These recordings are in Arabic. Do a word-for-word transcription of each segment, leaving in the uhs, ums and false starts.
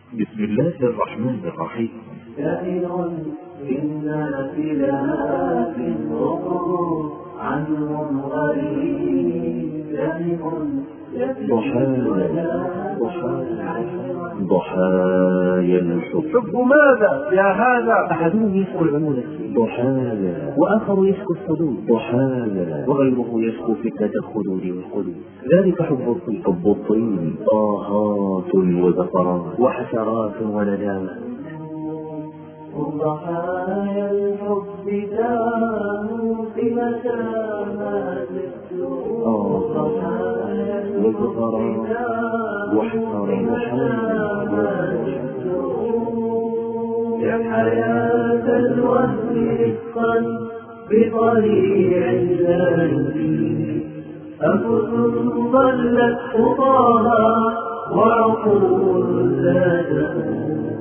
بسم الله الرحمن الرحيم. سائل إنا خلاف الركوب عنهم غريب لهم ضحايا ضحايا الحب. حب ماذا يا هذا؟ أحدهم يشكو العمولة ضحايا، وآخر يشكو الحدود ضحايا، وغيره يشكو فتنة الخلود والقلوب. ذلك حب الطين، حب الطين طاهات وزفرات وحشرات وندامة. ضحايا الحب داموا في مسامات السوء. ضحايا الحب يا حياة الوهم رفقا بطريع لا يبين. أنفس ضلت خطاها وعقول لا تؤمن.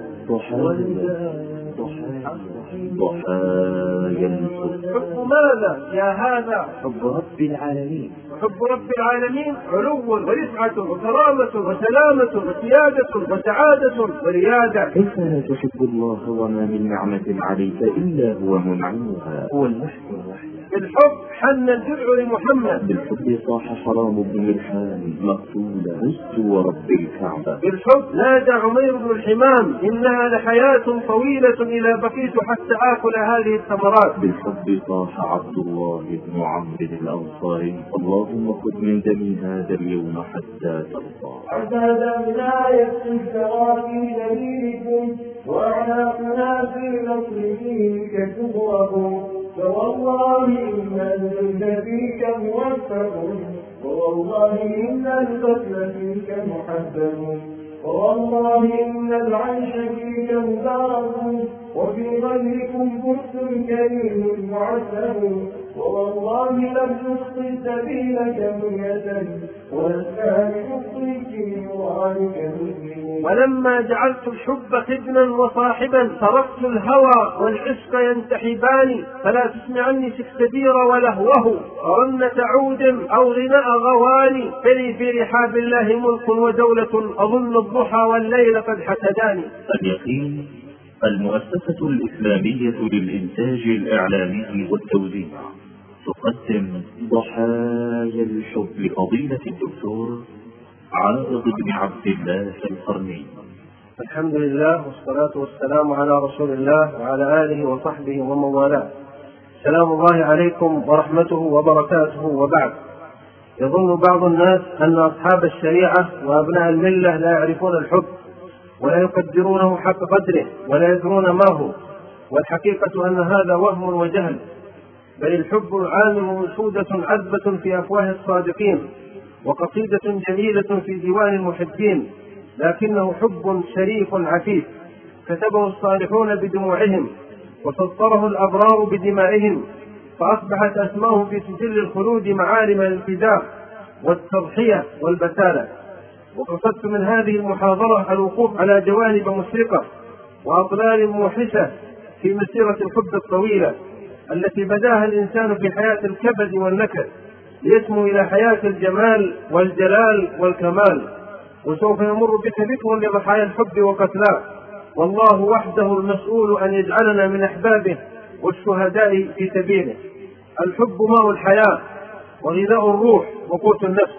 ضحايا الحب. حب ماذا يا هذا؟ حب رب العالمين. حب رب العالمين علو ورفعة وكرامة وسلامة وسيادة وسعادة وريادة. كيف لا تحب الله وما من نعمة عليك إلا هو منعمها؟ هو المحسن وحده. بالحب حن الدرع لمحمد. بالحب صاح حرام بن ملحان مقتولا فزت ورب الكعبة. بالحب نادى عمير بن الحمام إنها لحياة طويلة إلى بقيت حتى آكل هذه الثمرات. بالحب صاح عبد الله بن عمرو الأنصاري اللهم خذ من دمي هذا اليوم حتى ترضى. عبادا لا يكفي الثرى في دليلكم وأعناقنا في نصره كتبوه. فوالله إن الجند فيك موفق ووالله إن القتل فيك محبب والله إن العيش فيك مبارك وفي غيركم بؤس كريم معذب والله لم تخطي سبيلك منية والثاني تخطيك نورانك مسلم. ولما جعلت الحب خدما وصاحبا تركت الهوى والعشق ينتحبان فلا تسمعني شكسبير ولهوه رنة عود أو غناء غواني فلي في رحاب الله ملك ودولة أظن الضحى والليل قد حسداني. اليقين المؤسسة الإسلامية للإنتاج الإعلامي والتوزيع تقدم ضحايا الحب لفضيلة الدكتور عارض بن عبد الله القرني. الحمد لله والصلاة والسلام على رسول الله وعلى آله وصحبه ومن والاه. سلام الله عليكم ورحمته وبركاته. وبعد، يظن بعض الناس أن أصحاب الشريعة وأبناء الملة لا يعرفون الحب ولا يقدرونه حق قدره ولا يدرون ما هو، والحقيقة أن هذا وهم وجهل، بل الحب عام ومنشودة عذبة في أفواه الصادقين وقصيدة جميلة في ديوان المحبين، لكنه حب شريف عفيف كتبه الصالحون بدموعهم وسطره الأبرار بدمائهم، فأصبحت أسماءه في سجل الخلود معالم الالتزام والتضحية والبسالة. وقصدت من هذه المحاضرة الوقوف على جوانب مشرقة وأطلال موحشة في مسيرة الحب الطويلة التي بداها الإنسان في حياة الكبد والنكد ليسمو إلى حياة الجمال والجلال والكمال. وسوف يمر بك ذكر لضحايا الحب وقتلاه، والله وحده المسؤول أن يجعلنا من أحبابه والشهداء في سبيله. الحب ماء الحياة وغذاء الروح وقوت النفس.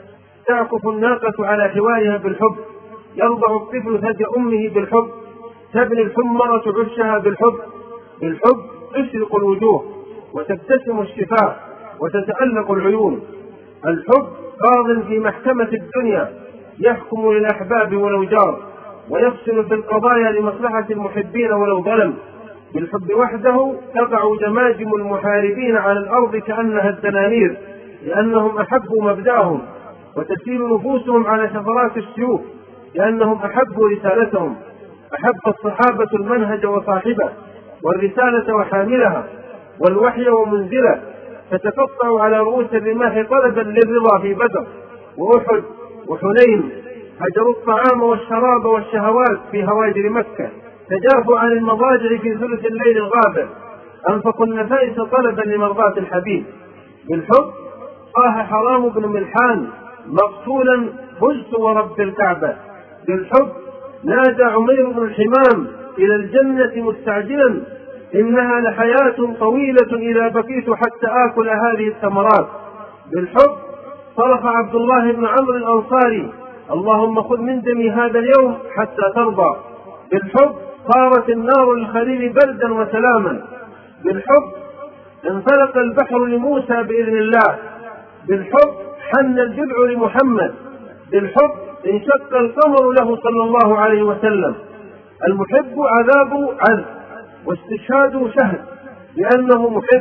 تعكف الناقة على حوارها بالحب، يرضع الطفل ثدي أمه بالحب، تبني الحمرة عشها بالحب. بالحب تشرق الوجوه وتبتسم الشفاه وتتألق العيون. الحب قاض في محكمة الدنيا يحكم للأحباب ولو جار، ويفصل في القضايا لمصلحة المحبين ولو ظلم. بالحب وحده تقع جماجم المحاربين على الأرض كأنها الدنانير لأنهم أحبوا مبدأهم، وتسيل نفوسهم على شفرات السيوف لأنهم أحبوا رسالتهم. أحب الصحابة المنهج وصاحبه والرسالة وحاملها والوحي ومنزله، فتقطعوا على رؤوس الرماح طلبا للرضا في بدر وأحد وحنين. هجروا الطعام والشراب والشهوات في هواجر مكة، تجافوا عن المضاجع في ثلث الليل الغابر، أنفقوا النفائس طلبا لمرضاة الحبيب. بالحب صاح حرام بن ملحان مقتولا فزت ورب الكعبة. بالحب نادى عمير بن الحمام إلى الجنة مستعجلا: إنها لحياة طويلة إذا بقيت حتى آكل هذه الثمرات. بالحب صرخ عبد الله بن عمرو الأنصاري: اللهم خذ من دمي هذا اليوم حتى ترضى. بالحب صارت النار للخليل بردا وسلاما. بالحب انفلق البحر لموسى بإذن الله. بالحب حن الجذع لمحمد. بالحب انشق القمر له صلى الله عليه وسلم. المحب عذاب عز واستشهاده شهد لأنه محب.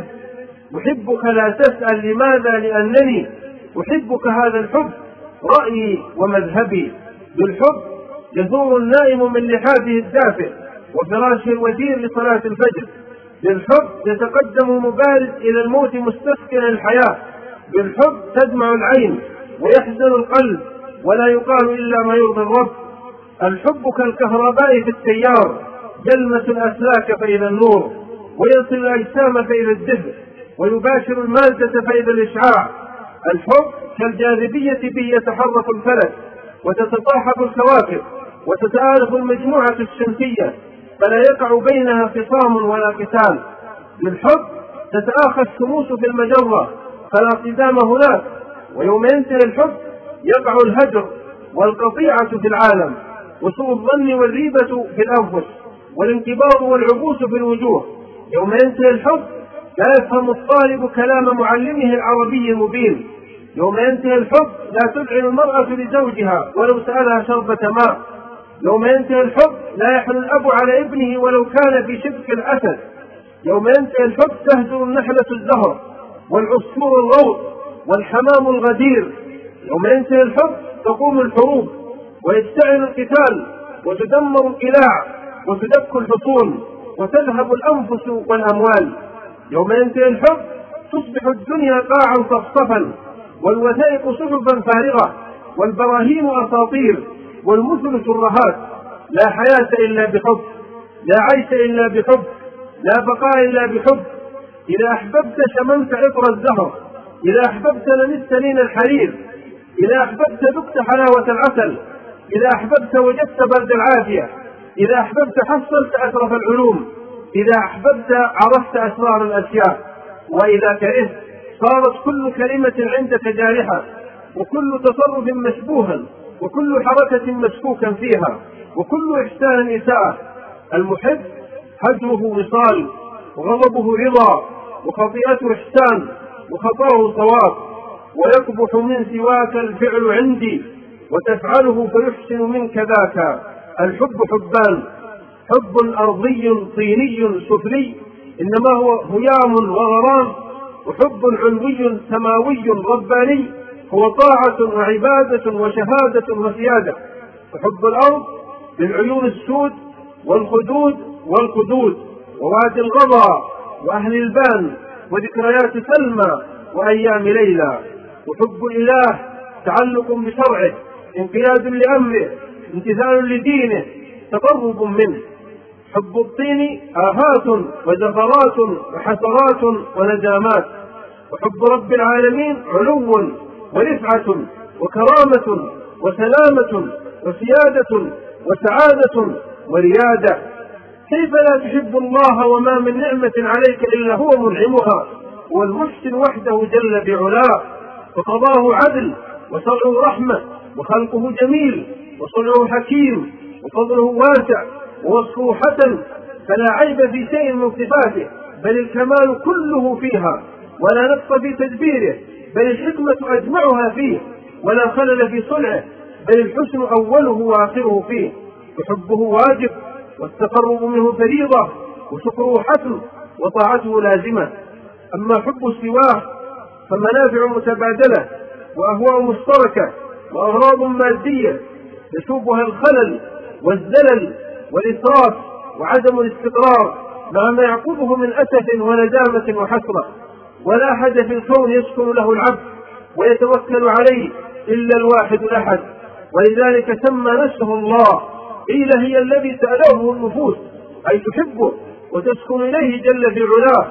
محبك لا تسأل لماذا، لأنني أحبك، هذا الحب رأيي ومذهبي. بالحب يثور النائم من لحافه الدافئ وفراشه الوثير لصلاة الفجر. بالحب يتقدم مبارز إلى الموت مستسكنا الحياة. بالحب تدمع العين ويحزن القلب ولا يقال إلا ما يرضي الرب. الحب كالكهرباء في التيار، يلمس الأسلاك فإذا النور، ويصل الأجسام فإذا الدفء، ويباشر المادة فإذا الإشعاع. الحب كالجاذبية به يتحرك الفلك وتتصاحب الكواكب وتتآلف المجموعة الشمسية فلا يقع بينها خصام ولا قتال. بالحب تتآخى الشموس في المجرة فلا صدام هناك، ويوم ينتهي الحب يقع الهجر والقطيعة في العالم، وسوء الظن والريبة في الأنفس، والانكبار والعبوس في الوجوه. يوم ينتهي الحب لا يفهم الطالب كلام معلمه العربي المبين. يوم ينتهي الحب لا تذعن المرأة لزوجها ولو سألها شربة ماء. يوم ينتهي الحب لا يحن الأب على ابنه ولو كان في شبك الأسد. يوم ينتهي الحب تهجر النحلة الزهر والعصفور الروض والحمام الغدير. يوم ينتهي الحب تقوم الحروب ويشتعل القتال وتدمر القلاع وتدك الحصون وتذهب الأنفس والأموال. يوم ينتهي الحب تصبح الدنيا قاعا صفصفا والوثائق صحفا فارغة والبراهين أساطير والمثل ترهات. لا حياة إلا بحب، لا عيش إلا بحب، لا بقاء إلا بحب. إذا أحببت شممت عطر الزهر، إذا أحببت لمست لين الحرير، إذا أحببت ذقت حلاوة العسل، إذا أحببت وجدت برد العافية، إذا أحببت حصلت أشرف العلوم، إذا أحببت عرفت أسرار الأشياء. وإذا كرهت صارت كل كلمة عندك جارحة، وكل تصرف مشبوها، وكل حركة مشكوكا فيها، وكل إحسان إساءة. المحب هجره وصال، وغضبه رضا، وخطيئته إحسان، وخطاه صواب. ويقبح من سواك الفعل عندي، وتفعله فيحسن منك ذاك. الحب حبان: حب أرضي طيني سفلي إنما هو هيام وغرام، وحب علوي سماوي رباني هو طاعة وعبادة وشهادة وسيادة. وحب الأرض للعيون السود والخدود والقدود ووادي الغضا وأهل البان وذكريات سلمى وأيام ليلى. وحب الإله تعلق بشرعه، انقياد لأمره، امتثال لدينه، تقرب منه. حب الطين آهات وزفرات وحسرات وندامات. وحب رب العالمين علو ورفعة وكرامة وسلامة وسيادة وسعادة وريادة. كيف لا تحب الله وما من نعمة عليك إلا هو منعمها؟ هو المحسن وحده جل بعلاه، وقضاه عدل وشرعه رحمة وخلقه جميل وصنعه حكيم وفضله واسع ووصفه حسن، فلا عيب في شيء من صفاته، بل الكمال كله فيها، ولا نقص في تدبيره، بل الحكمة أجمعها فيه، ولا خلل في صنعه، بل الحسن أوله وآخره فيه. وحبه واجب، والتقرب منه فريضة، وشكره حتم، وطاعته لازمة. أما حب سواه فمنافع متبادلة وأهواء مشتركة وأغراض مادية يشوبها الخلل والزلل والإسراف وعدم الاستقرار مع ما يعقبه من أسف وندامة وحسرة. ولا أحد في الكون يسكن له العبد ويتوكل عليه إلا الواحد الأحد، ولذلك سمى نفسه الله. قيل هي الذي سأله النفوس، أي تحبه وتسكن إليه جل في علاه.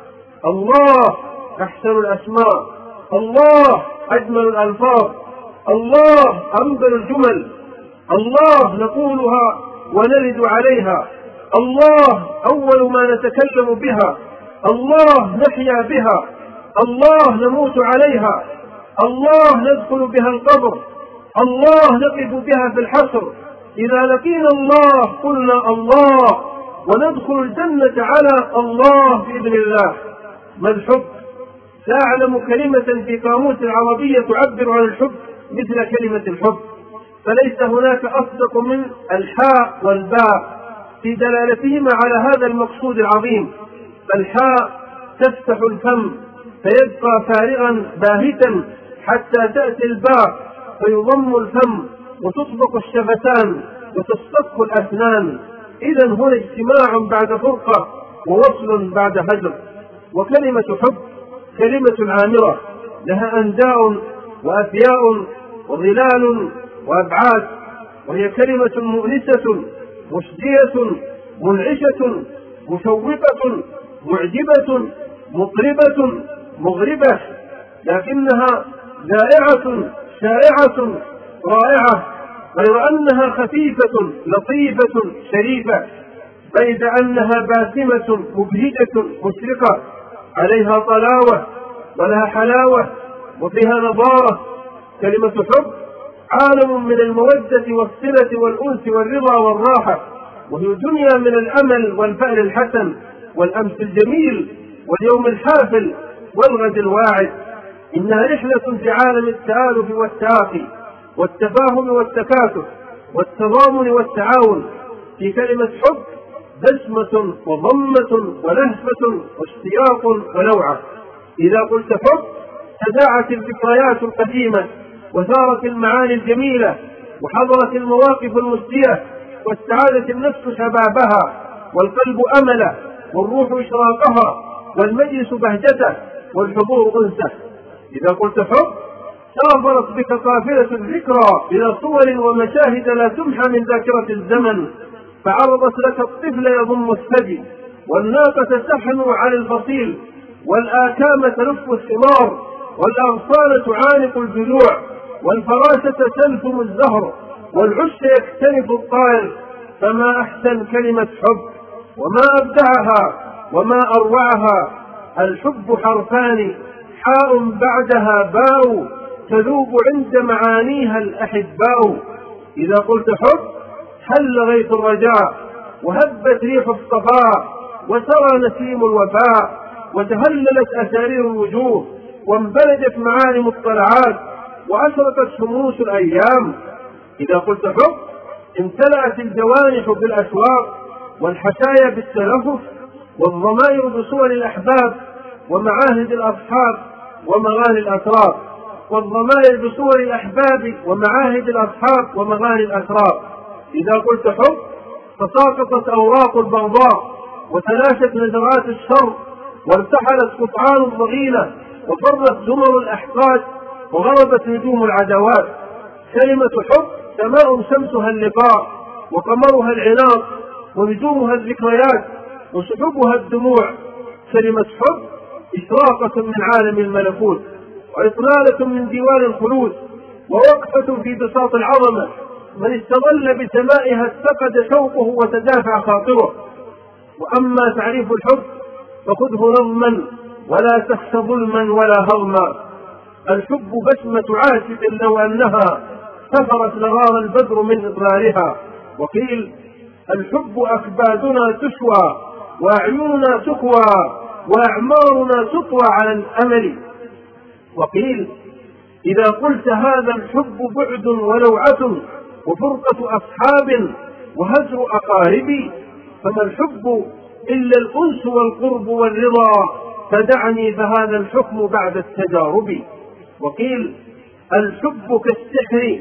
الله أحسن الأسماء، الله أجمل الألفاظ، الله أنبل الجمل، الله نقولها ونرد عليها، الله أول ما نتكلم بها، الله نحيا بها، الله نموت عليها، الله ندخل بها القبر، الله نقف بها في الحشر. إذا لقينا الله قلنا الله، وندخل الجنة على الله بإذن الله. ما الحب؟ لا أعلم كلمة في قاموس العربية تعبر عن الحب مثل كلمة الحب، فليس هناك أصدق من الحاء والباء في دلالتهما على هذا المقصود العظيم. الحاء تفتح الفم فيبقى فارغا باهتا حتى تأتي الباء فيضم الفم وتطبق الشفتان وتصطف الأسنان. إذا هنا اجتماع بعد فرقة ووصل بعد هجر. وكلمة حب كلمة عامرة لها أنداء وأثياء وظلال وأبعاد، وهي كلمة مؤنسة مشجية منعشة مشوقة معجبة مطربة مغربة، لكنها ذائعة شائعة رائعة، غير أنها خفيفة لطيفة شريفة، بيد أنها باسمة مبهجة مشرقة، عليها طلاوة ولها حلاوة وفيها نضارة. كلمة حب عالم من المودة والصلة والأنس والرضا والراحة، وهي دنيا من الأمل والفأل الحسن والأمس الجميل واليوم الحافل والغد الواعد. إنها رحلة في عالم التآلف والتآخي والتفاهم والتكاتف والتضامن والتعاون. في كلمة حب بسمة وضمة ولهفة واشتياق ولوعة. إذا قلت حب تداعت الذكريات القديمة وثارت المعاني الجميلة وحضرت المواقف المسلية واستعادت النفس شبابها والقلب أمله والروح إشراقها والمجلس بهجته والحضور أنسه. إذا قلت حب سافرت بك قافلة الذكرى إلى صور ومشاهد لا تمحى من ذاكرة الزمن، فعرضت لك الطفل يضم الثدي والناقة تحنو على الفصيل والآكام تلف الثمار والأغصان تعانق الجذوع والفراشة تلثم الزهر والعش يكتنف الطائر. فما أحسن كلمة حب وما أبدعها وما أروعها. الحب حرفان حاء بعدها باء تذوب عند معانيها الأحباء. إذا قلت حب حل غيث الرجاء وهبت ريح الصفاء وسرى نسيم الوفاء وتهللت أسارير الوجوه وانبلجت معالم الطلعات وأشرقت شموس الأيام. إذا قلت حب امتلأت الجوانح بالأشواق والحشايا بالتلفف والضمائر بصور الأحباب ومعاهد الأصحاب ومغاني الأسرار والضمائر بصور الأحباب ومعاهد الأصحاب ومغاني الأسرار. إذا قلت حب تساقطت أوراق البغضاء وتلاشت نزرات الشر وارتحلت قطعان الضغينة وفرت زمر الأحقاد وغربت نجوم العداوات. كلمة حب سماء شمسها اللقاء وقمرها العناق ونجومها الذكريات وسحبها الدموع. كلمة حب إشراقة من عالم الملكوت وإطلالة من ديوان الخلود ووقفة في بساط العظمة. من استظل بسمائها استفد شوقه وتدافع خاطره. وأما تعريف الحب فخذه نظما ولا تخش ظلما ولا هضما. الحب بسمة عاشق لو أنها سفرت لغار البدر من إضرارها. وقيل الحب أكبادنا تشوى وأعيننا تكوى وأعمارنا تطوى على الأمل. وقيل إذا قلت هذا الحب بعد ولوعة وفرقة أصحاب وهجر أقارب فما الحب إلا الأنس والقرب والرضا فدعني فهذا الحكم بعد التجارب. وقيل الحب كالسحر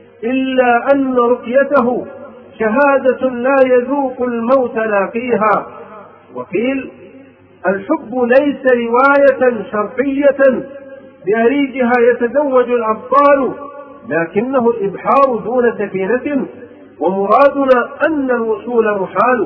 إلا أن رقيته شهادة لا يذوق الموت لاقيها. وقيل الحب ليس رواية شرقية بأريجها يتزوج الأبطال لكنه الإبحار دون سفينة ومرادنا أن الوصول محال.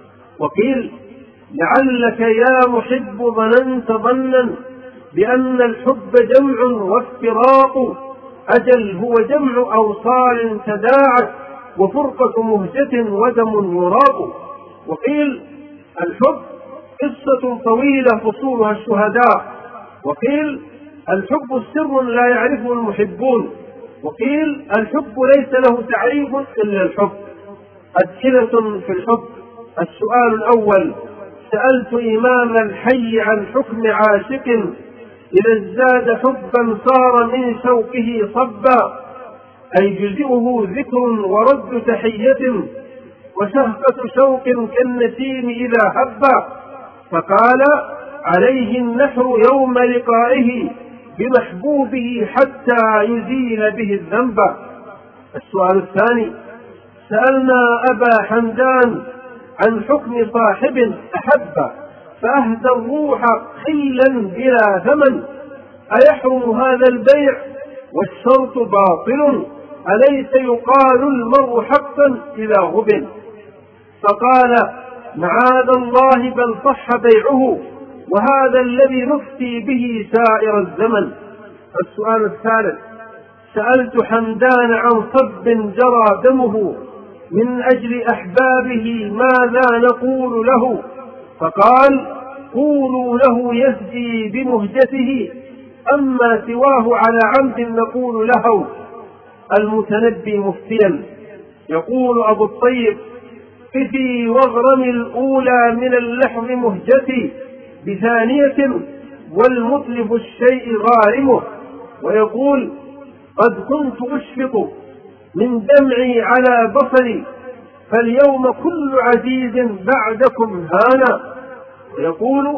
وقيل لعلك يا محب ظننت ظنا بأن الحب جمع وافتراق أجل هو جمع أوصال تداعت وفرقة مهجة ودم يراق. وقيل الحب قصة طويلة فصولها الشهداء. وقيل الحب سر لا يعرفه المحبون. وقيل الحب ليس له تعريف إلا الحب. أسئلة في الحب. السؤال الأول: سألت إمام الحي عن حكم عاشق إذا ازداد حبا صار من شوقه صبا، أي يجزئه ذكر ورد تحية وشهقة شوق كالنسيم إذا هبا، فقال: عليه النحر يوم لقائه بمحبوبه حتى يزيل به الذنب. السؤال الثاني: سألنا أبا حمدان عن حكم صاحب أحب فأهدى الروح خلا بلا ثمن، أيحرم هذا البيع والشرط باطل، أليس يقال المرء حقا إذا غبن؟ فقال: معاذ الله بل صح بيعه، وهذا الذي نفتي به سائر الزمن. السؤال الثالث: سألت حمدان عن صب جرى دمه من أجل أحبابه ماذا نقول له؟ فقال: قولوا له يهدي بمهجته، أما سواه على عمد نقول له. المتنبي مفتيا يقول أبو الطيب: قفي واغرم الأولى من اللحظ مهجتي بثانية والمتلف الشيء غارمه. ويقول: قد كنت أشفق من دمعي على بصري فاليوم كل عزيز بعدكم هانا. ويقول: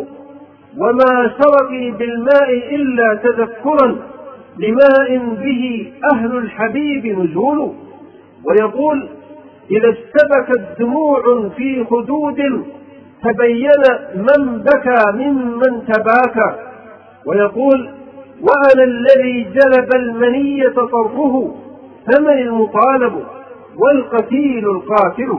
وما شرقي بالماء إلا تذكرا لماء به أهل الحبيب نزول. ويقول: إذا اشتبكت دموع في خدود تبين من بكى ممن تباكى. ويقول: وأنا الذي جلب المنية طرفه ثمن المطالب والقتيل القاتل.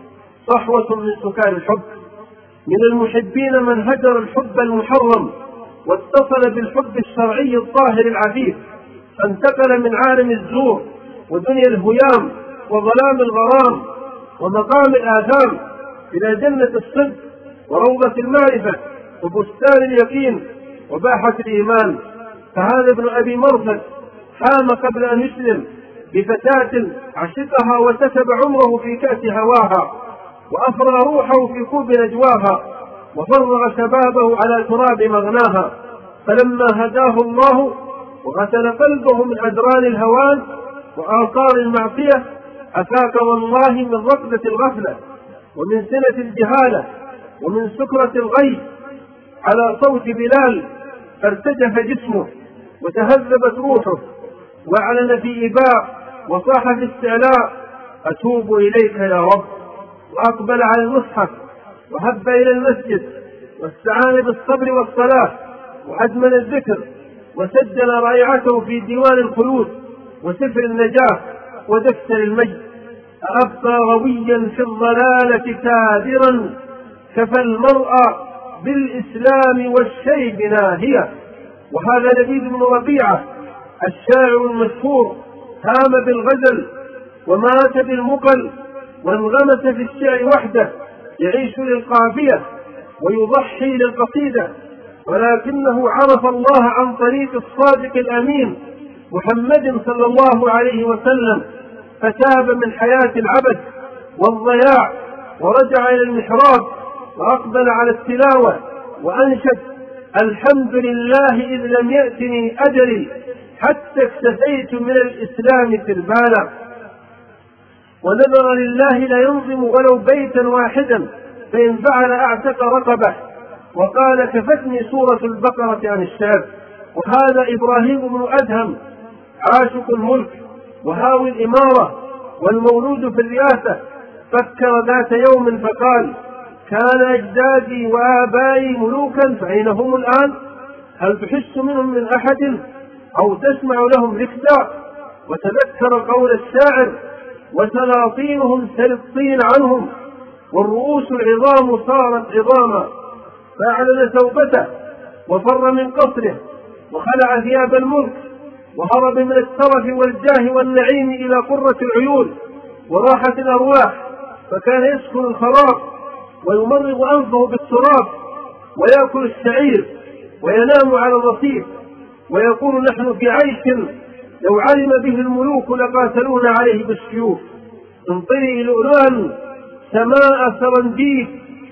صحوة من سكان الحب. من المحبين من هجر الحب المحرم واتصل بالحب الشرعي الطاهر العفيف، فانتقل من عالم الزور ودنيا الهيام وظلام الغرام ومقام الآثام إلى جنة الصدق وروضة المعرفة وبستان اليقين وباحة الإيمان. فهذا ابن أبي مرثد حام قبل أن يسلم بفتاة عشقها وسكب عمره في كأس هواها وأفرغ روحه في كوب نجواها وفرغ شبابه على تراب مغناها، فلما هداه الله وغسل قلبه من أدران الهوان وآثار المعصية أفاك والله من ركضة الغفلة ومن سنة الجهالة ومن سكرة الغي على صوت بلال، فارتجف جسمه وتهذبت روحه وأعلن في إباء وصاح في استعلاء: أتوب إليك يا رب. وأقبل على المصحف وهب إلى المسجد واستعان بالصبر والصلاة وأدمن الذكر وسجل رائعته في ديوان الخلود وسفر النجاة ودفتر المجد. أبقى غويا في الضلالة كادرا كفى المرأة بالإسلام والشيب ناهية. وهذا لبيد بن ربيعة الشاعر المشهور هام بالغزل ومات بالمقل وانغمس في الشعر وحده، يعيش للقافية ويضحي للقصيدة، ولكنه عرف الله عن طريق الصادق الأمين محمد صلى الله عليه وسلم، فتاب من حياة العبث والضياع ورجع إلى المحراب وأقبل على التلاوة وأنشد: الحمد لله إذ لم يأتني أجلي حتى اكتفيت من الإسلام تربالا. ونذر لله لا ينظم ولو بيتا واحدا فإن فعل أعتق رقبه. وقال: كفتني سورة البقرة عن الشعر. وهذا إبراهيم بن أدهم عاشق الملك وهاوي الإمارة والمولود في الرياسة، فكر ذات يوم فقال: كان أجدادي وآبائي ملوكا فأين هم الآن؟ هل تحس منهم من أحد أو تسمع لهم ركزا؟ وتذكر قول الشاعر: وسلاطينهم سلطين عنهم والرؤوس العظام صارت عظاما. فأعلن توبته وفر من قصره وخلع ثياب الملك وهرب من الترف والجاه والنعيم إلى قرة العيون، وراحت الأرواح، فكان يسكن الخراب ويمرغ أنفه بالتراب ويأكل الشعير وينام على الرصيف ويقول نحن في عيش لو علم به الملوك لقاتلونا عليه بالسيوف. انطري لؤلؤا سماء سرنديد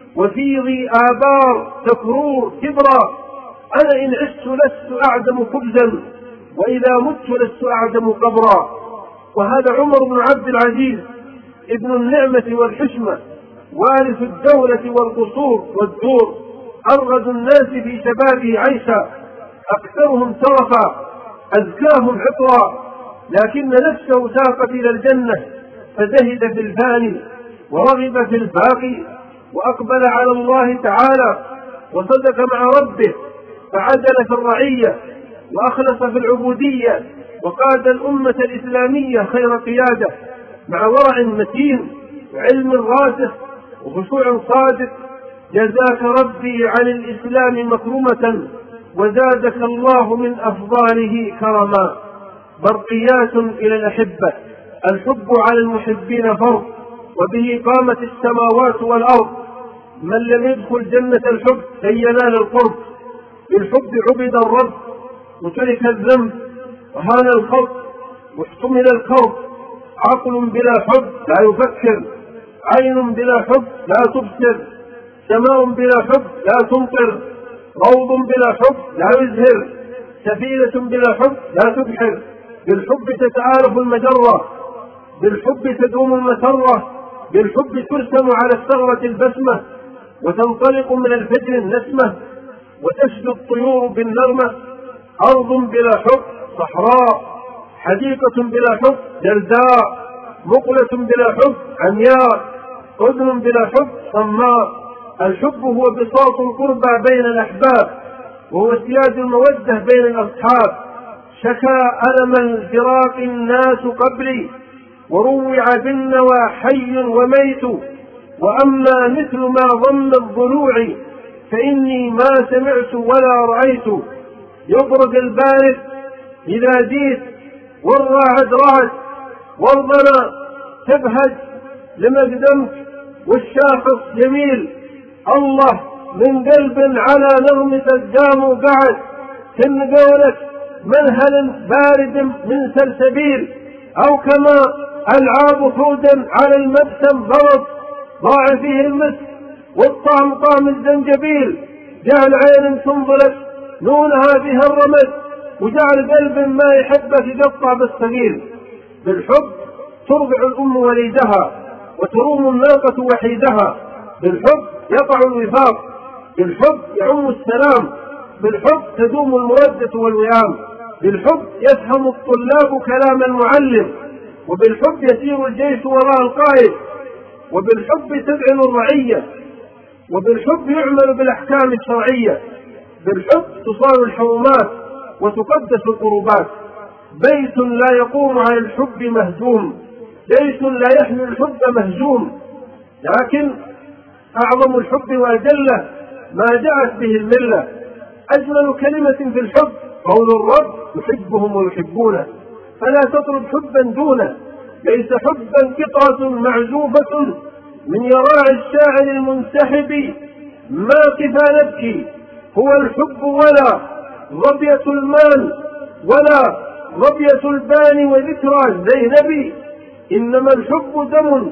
وفيضي آبار تكرور كبرى، أنا إن عشت لست أعدم خبزا وإذا مت لست أعدم قبرا. وهذا عمر بن عبد العزيز ابن النعمة والحشمة، وارث الدولة والقصور والدور، أرغد الناس في شبابه عيشا، أكثرهم ترفا، أزكاهم عطرا، لكن نفسه ساقت إلى الجنة فزهد في الفاني ورغب في الباقي، وأقبل على الله تعالى وصدق مع ربه، فعدل في الرعية وأخلص في العبودية، وقاد الأمة الإسلامية خير قيادة مع ورع متين وعلم راسخ وخشوع صادق. جزاك ربي عن الإسلام مكرمة وزادك الله من أفضاله كرما. برقيات إلى الأحبة، الحب على المحبين فرض، وبه قامت السماوات والأرض. من لم يدخل جنة الحب لن ينال القرب. بالحب عبد الرب وترك الذنب وهان الخلق واحتمل الكرب. عقل بلا حب لا يفكر، عين بلا حب لا تبصر، سماء بلا حب لا تمطر، روض بلا حب لا يزهر، سفينة بلا حب لا تبحر. بالحب تتعارف المجرة، بالحب تدوم المسرة، بالحب ترسم على الثغرة البسمة، وتنطلق من الفجر النسمة، وتشدو الطيور بالنغمة. أرض بلا حب صحراء، حديقة بلا حب جلداء، مقلة بلا حب عمياء، أذن بلا حب صماء. الحب هو بساط القربى بين الأحباب، وهو سياج المودة بين الأصحاب. شكا ألم الفراق الناس قبلي، وروع بالنوى حي وميت، وأما مثل ما ضم الضلوع فإني ما سمعت ولا رأيت. يبرد البارد إذا جيت، والراعد رعد، والظنا تبهج لمقدمك، والشاخص جميل. الله من قلب على نغمة الجام قعد، كن قولك منهل بارد من سلسبيل، أو كما ألعاب حودا على المبسم ضرب، ضاع فيه المسك والطعم طعم الزنجبيل. جعل عين تنظلت نونها بها الرمد، وجعل قلب ما يحبك يقطع بالصغير. بالحب ترضع الأم وليدها، وتروم الناقة وحيدها. بالحب يقع الوفاق، بالحب يعم السلام، بالحب تدوم المودة والوئام. بالحب يفهم الطلاب كلام المعلم، وبالحب يسير الجيش وراء القائد، وبالحب تذعن الرعية، وبالحب يعمل بالأحكام الشرعية. بالحب تصان الحرمات وتقدس القربات. بيت لا يقوم عن الحب مهزوم، جيش لا يحمي الحب مهزوم. لكن أعظم الحب وأجله ما جاءت به الملة. أجمل كلمة في الحب قول الرب يحبهم ويحبونه، فلا تطلب حبا دونه. ليس حبا قطعة معزوفة من يراعي الشاعر المنسحب. ما كفى نبكي هو الحب، ولا ظبية المال، ولا ظبية البان وذكرى زينب. إنما الحب دم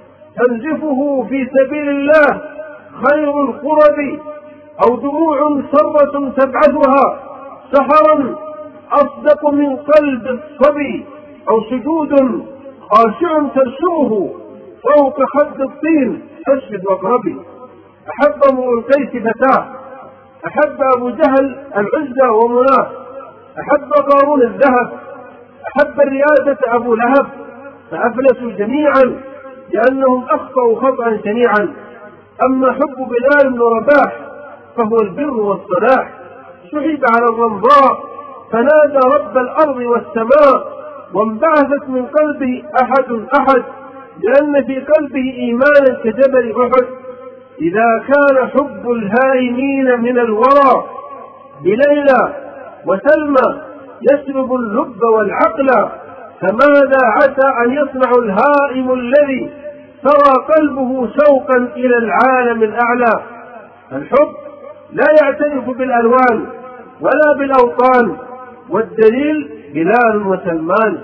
تنزفه في سبيل الله خير القرب، أو دموع سرة تبعثها سحرا أصدق من قلب الصبي، أو سجود خاشع ترسمه فوق خد الطين فاسجد واقربي. أحب امرؤ القيس فتاه، أحب أبو جهل العزى ومناه، أحب قارون الذهب، أحب الريادة أبو لهب، فأفلسوا جميعا لأنهم أخطأوا خطأ شنيعا. أما حب بلال بن رباح فهو البر والصلاح، سحب على الرمضاء فنادى رب الأرض والسماء، وانبعثت من قلبه أحد أحد، لأن في قلبه إيمانا كجبل أحد. إذا كان حب الهائمين من الورى بليلى وسلمى يسلب اللب والعقل، فماذا عسى أن يصنع الهائم الذي ترى قلبه شوقا إلى العالم الأعلى؟ الحب لا يعترف بالألوان ولا بالأوطان، والدليل بلال وسلمان.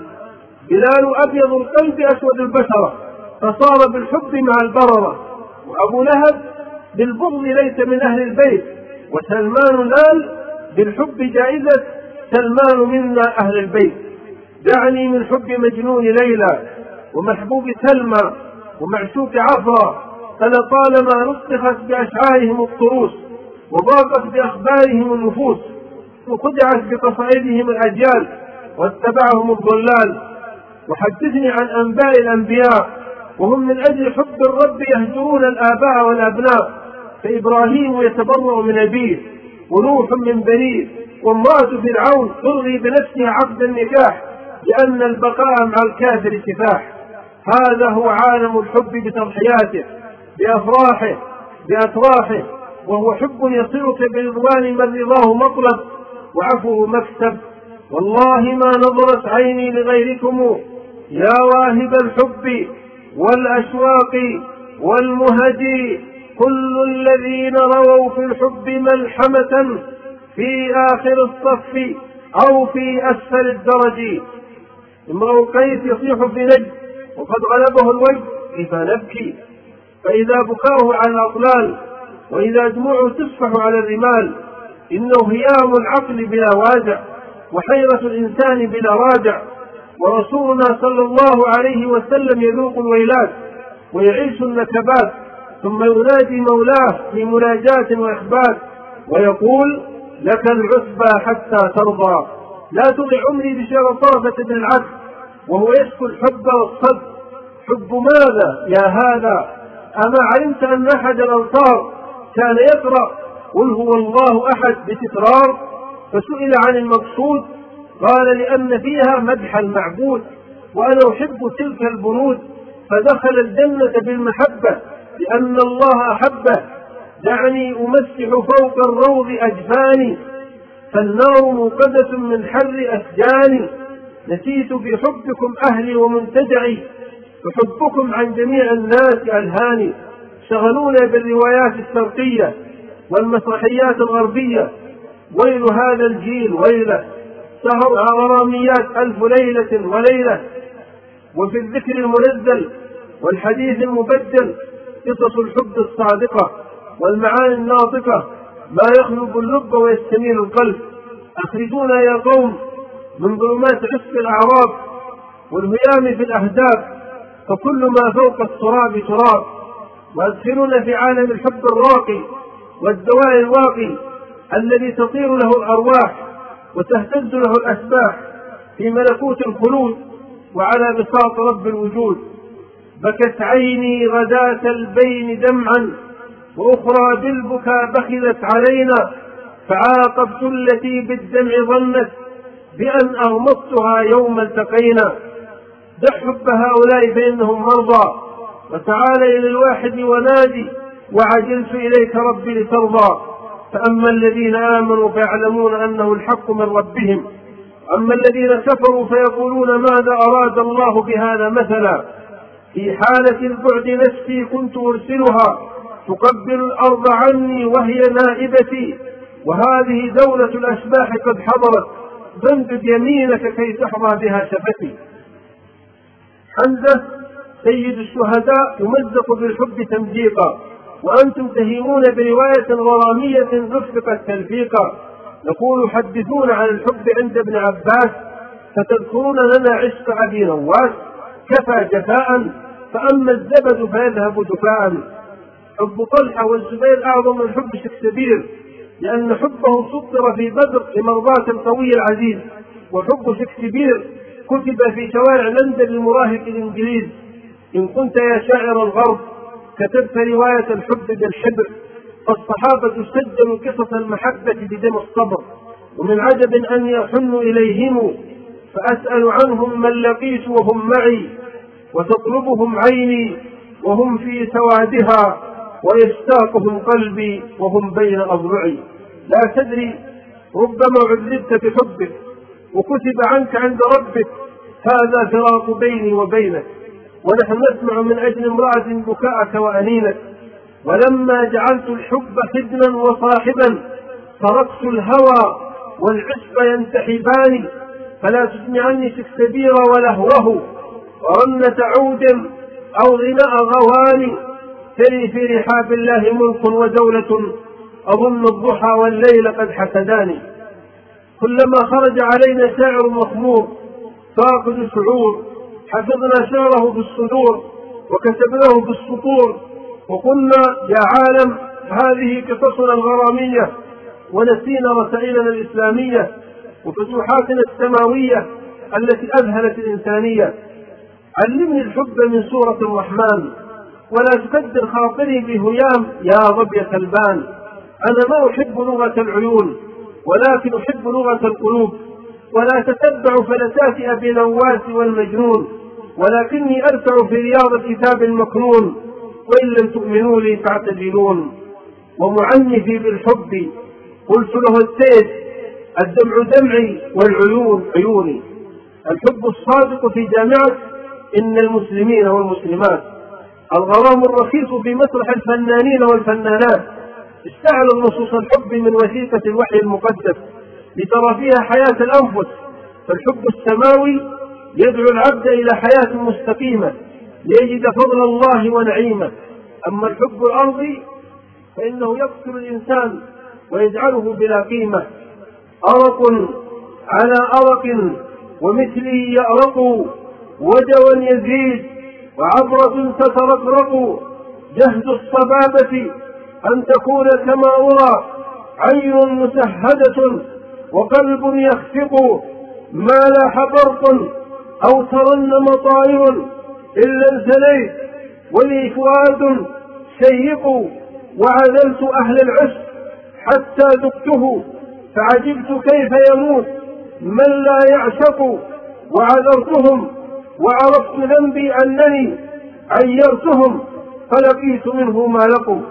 بلال أبيض القلب أسود البشرة فصار بالحب مع البررة، وأبو لهب بالبغض ليس من أهل البيت، وسلمان نال بالحب جائزة سلمان منا أهل البيت. دعني من حب مجنون ليلى ومحبوب سلمى ومعشوق عفرة، فلطالما نسخت بأشعارهم الطروس وضاقت بأخبارهم النفوس وخدعت بقصائدهم الأجيال واتبعهم الضلال. وحدثني عن أنباء الأنبياء وهم من أجل حب الرب يهجرون الآباء والأبناء، فإبراهيم يتبرأ من أبيه ونوح من بنيه، وامرأة فرعون تلغي بنفسها عقد النكاح لأن البقاء مع الكافر سفاح. هذا هو عالم الحب بتضحياته بأفراحه بأتراحه، وهو حب يصلك برضوان من رضاه مطلب وعفوه مكسب. والله ما نظرت عيني لغيركم يا واهب الحب والأشواق والمهج، كل الذين رووا في الحب ملحمة في آخر الصف أو في أسفل الدرج. امرؤ القيس يصيح في نجد وقد غلبه الوجد كيف نبكي، فإذا بكاؤه على الأطلال وإذا دموعه تصفح على الرمال. إنه هيام العقل بلا وازع وحيرة الإنسان بلا راجع، ورسولنا صلى الله عليه وسلم يذوق الويلات ويعيش النكبات، ثم ينادي مولاه في مناجاة وإخبات ويقول لك العتبى حتى ترضى. لا تضع عمري بشر طرفة بن العبد وهو يشكو الحب والصد. حب ماذا يا هذا؟ أما علمت أن أحد الأنصار كان يقرأ قل هو الله أحد بتكرار؟ فسئل عن المقصود قال لأن فيها مدح المعبود، وأنا أحب تلك البنود. فدخل الجنة بالمحبة لأن الله أحبه. دعني أمسح فوق الروض أجفاني فالنار موقدة من حر أسجاني. نسيت بحبكم أهلي ومنتجعي، فحبكم عن جميع الناس ألهاني. شغلونا بالروايات الشرقية والمسرحيات الغربية، ويل هذا الجيل ويله. سهر غراميات ألف ليلة وليلة، وفي الذكر المنزل والحديث المبدل قصص الحب الصادقة والمعاني الناطقة ما يخلب اللب ويستميل القلب. أخرجونا يا قوم من ظلمات عشق الأعراب والهيام في الأهداف، فكل ما فوق التراب تراب. وأدخلونا في عالم الحب الراقي والدواء الواقي الذي تطير له الأرواح وتهتز له الأسباح في ملكوت الخلود وعلى بساط رب الوجود. بكت عيني غداة البين دمعا وأخرى بالبكاء بخلت علينا، فعاقبت التي بالدمع ظنت بأن أغمضتها يوم التقينا. دع حب هؤلاء فإنهم مرضى، وتعال إلى الواحد ونادي وعجلت إليك ربي لترضى. فأما الذين آمنوا فيعلمون أنه الحق من ربهم، أما الذين كفروا فيقولون ماذا أراد الله بهذا مثلا. في حالة البعد نفسي كنت أرسلها تقبل الأرض عني وهي نائبتي، وهذه دولة الأشباح قد حضرت فامدد يمينك كي تحظى بها شفتي. حمزة سيد الشهداء يمزق بالحب تمزيقا، وأنتم تهيمون برواية غرامية رفقت تلفيقا. نقول حدثون عن الحب عند ابن عباس فتذكرون لنا عشق أبي نواس. كفى جفاء فأما الزبد فيذهب دفاء. حب طلحة والزبير أعظم من حب شكسبير، لأن حبه سطر في بدر لمرضاة القوي العزيز، وحب شكسبير كتب في شوارع لندن لمراهق الإنجليز. إن كنت يا شاعر الغرب كتبت رواية الحب بالحبر، فالصحابة سجلوا قصص المحبة بدم الصبر. ومن عجب أن يحن إليهم فأسأل عنهم من لقيت وهم معي، وتطلبهم عيني وهم في سوادها، ويشتاقهم قلبي وهم بين أضلعي. لا تدري ربما عذبت بحبك وكتب عنك عند ربك هذا فراق بيني وبينك، ونحن نسمع من أجل امرأة بكاءك وأنينك. ولما جعلت الحب خدما وصاحبا تركت الهوى والعشق ينتحبان، فلا تسمعني شكسبير ولهوه ورنة عود أو غناء غواني. تري في رحاب الله ملك ودولة، أظن الضحى والليل قد حسداني. كلما خرج علينا شاعر مخمور فاقد شعور، حفظنا شعره بالصدور وكتبناه بالسطور، وقلنا يا عالم هذه قصصنا الغرامية، ونسينا رسائلنا الإسلامية وفتوحاتنا السماوية التي أذهلت الإنسانية. علمني الحب من سورة الرحمن، ولا تكدر خاطري بهيام يا ظبي خلبان. أنا ما أحب لغة العيون ولكن أحب لغة القلوب، ولا تتبع فلسات أبي نواس والمجنون، ولكني أرتع في رياض الكتاب المكنون، وإن لم تؤمنوا لي فاعتزلون. ومعنفي بالحب قلت له السيف، الدمع دمعي والعيون عيوني. الحب الصادق في جامعة إن المسلمين والمسلمات، الغرام الرخيص في مسرح الفنانين والفنانات. استعلى نصوص الحب من وثيقة الوحي المقدس لترى فيها حياة الأنفس، فالحب السماوي يدعو العبد إلى حياة مستقيمة ليجد فضل الله ونعيمه. أما الحب الأرضي فإنه يقتل الإنسان ويجعله بلا قيمة. أرق على أرق ومثلي يأرق، وجوا يزيد وعبرة تترقرق. جهد الصبابة أن تكون كما أرى، عين مسهدة وقلب يخفق. ما لاح برق أو ترنم طائر إلا انزليت، ولي فؤاد شيق. وعذلت أهل العشق حتى ذقته، فعجبت كيف يموت من لا يعشق. وعذرتهم وعرفت ذنبي أنني عيرتهم، فلقيت منه ما لقوا.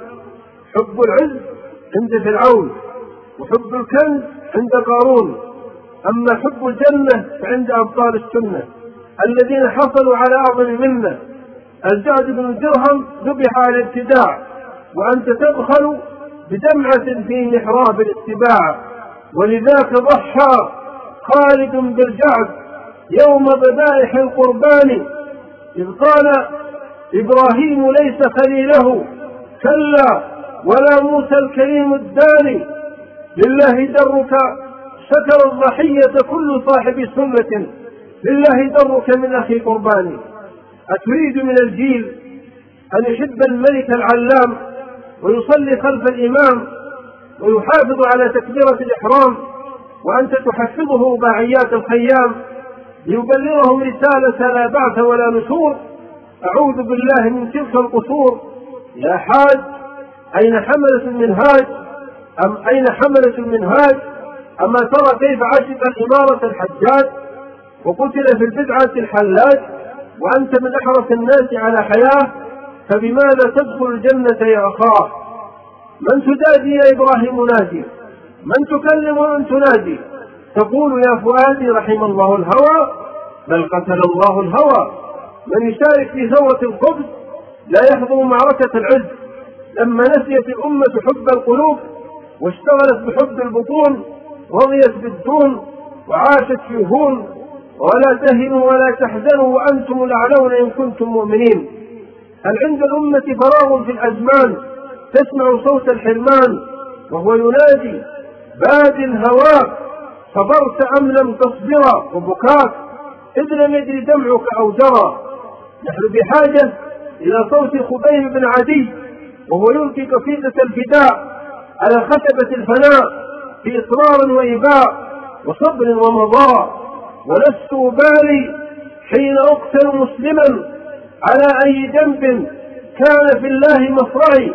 حب العز عند فرعون، وحب الكنز عند قارون، أما حب الجنة فعند أبطال السنة الذين حصلوا على أعظم منة. الجعد بن الدرهم ذبح على الابتداع، وأنت تبخل بدمعة في محراب الاتباع. ولذاك ضحى خالد بالجعد يوم ذبائح القربان، إذ قال إبراهيم ليس خليله كلا ولا موسى الكريم الداني. لله درك شكر الضحية كل صاحب سنة، لله درك من أخي قرباني. أتريد من الجيل أن يحب الملك العلام ويصلي خلف الإمام ويحافظ على تكبيرة الإحرام، وأنت تحفظه باعيات الخيام ليبلغهم رسالة لا بعث ولا نشور؟ أعوذ بالله من تلك القصور. يا حاج أين حملة المنهاج؟ أم أين حملة المنهاج؟ أما ترى كيف عجب الإمارة الحجاج وقتل في البدعة الحلاج، وأنت من أحرص الناس على حياة، فبماذا تدخل الجنة يا أخاه؟ من تدادي يا إبراهيم نادي، من تكلم ومن تنادي؟ تقول يا فؤادي رحم الله الهوى، بل قتل الله الهوى. من يشارك في ثورة الخبز لا يحضر معركة العز. لما نسيت الأمة حب القلوب واشتغلت بحب البطون، رضيت بالدون وعاشت في هون. ولا تهنوا ولا تحزنوا وأنتم الأعلون إن كنتم مؤمنين. هل عند الأمة فراغ في الأزمان تسمع صوت الحرمان وهو ينادي باد الهواء، صبرت أم لم تصبر؟ وبكاك إذ لم يدري دمعك أو جرى. نحن بحاجة إلى صوت خبيب بن عدي وهو يلقي قصيدة الفداء على خشبة الفناء في إصرار وإباء وصبر ومضاء. ولست أبالي حين أقتل مسلما على أي جنب كان في الله مصرعي،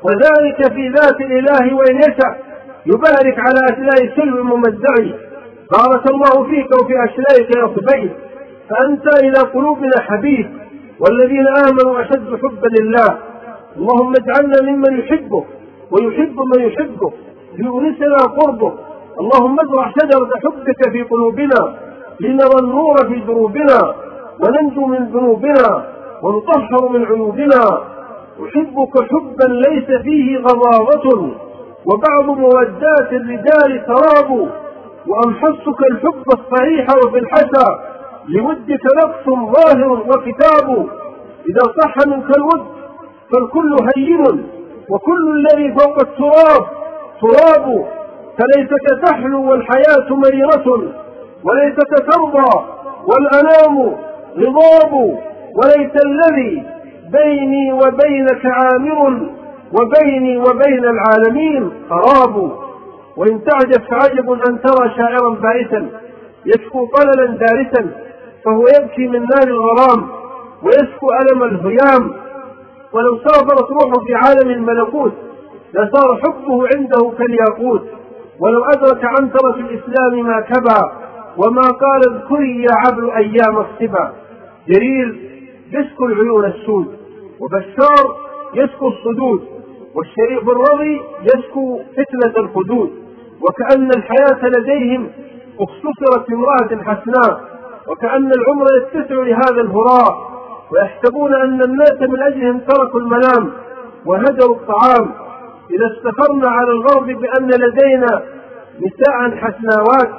وذلك في ذات الإله وإن يشاء يبارك على أسلاء سلم ممزعي. بارك الله فيك وفي أشلائك يا خبيب، فأنت إلى قلوبنا حبيب، والذين آمنوا أشد حبا لله. اللهم اجعلنا ممن يحبه ويحب من يحبه ليونسنا قربه. اللهم ازرع شجرة حبك في قلوبنا لنرى النور في دروبنا وننجو من ذنوبنا ونطهر من عيوبنا. أحبك حبا ليس فيه غضاضة وبعض مودات الرجال تراب، وأمحصك الحب الصحيح وفي الحسى لودك نقص ظاهر وكتاب. إذا صح منك الود فالكل هين وكل الذي فوق التراب تراب. فليتك تحلو والحياة مريرة وليتك ترضى والأنام غضاب. وليت الذي بيني وبينك عامر وبيني وبين العالمين قراب. وإن تعجب فعجب أن ترى شاعرا بائسا يشكو طللا دارسا فهو يبكي من نار الغرام ويشكو ألم الهيام. ولو سافرت روحه في عالم الملكوت لصار حبه عنده كالياقوت. ولو أدرك عنترة الإسلام ما كبى وما قال اذكري يا عبر أيام الصبا. جرير يسكو العيون السود، وبشار يسكو الصدود، والشريف الرضي يسكو فتنة الخدود. وكأن الحياة لديهم اختصرت امرأة حسناء، وكأن العمر يتسع لهذا الهراء، ويحسبون أن الناس من أجلهم تركوا المنام وهدروا الطعام. إذا استخرنا على الغرب بأن لدينا نساء حسناوات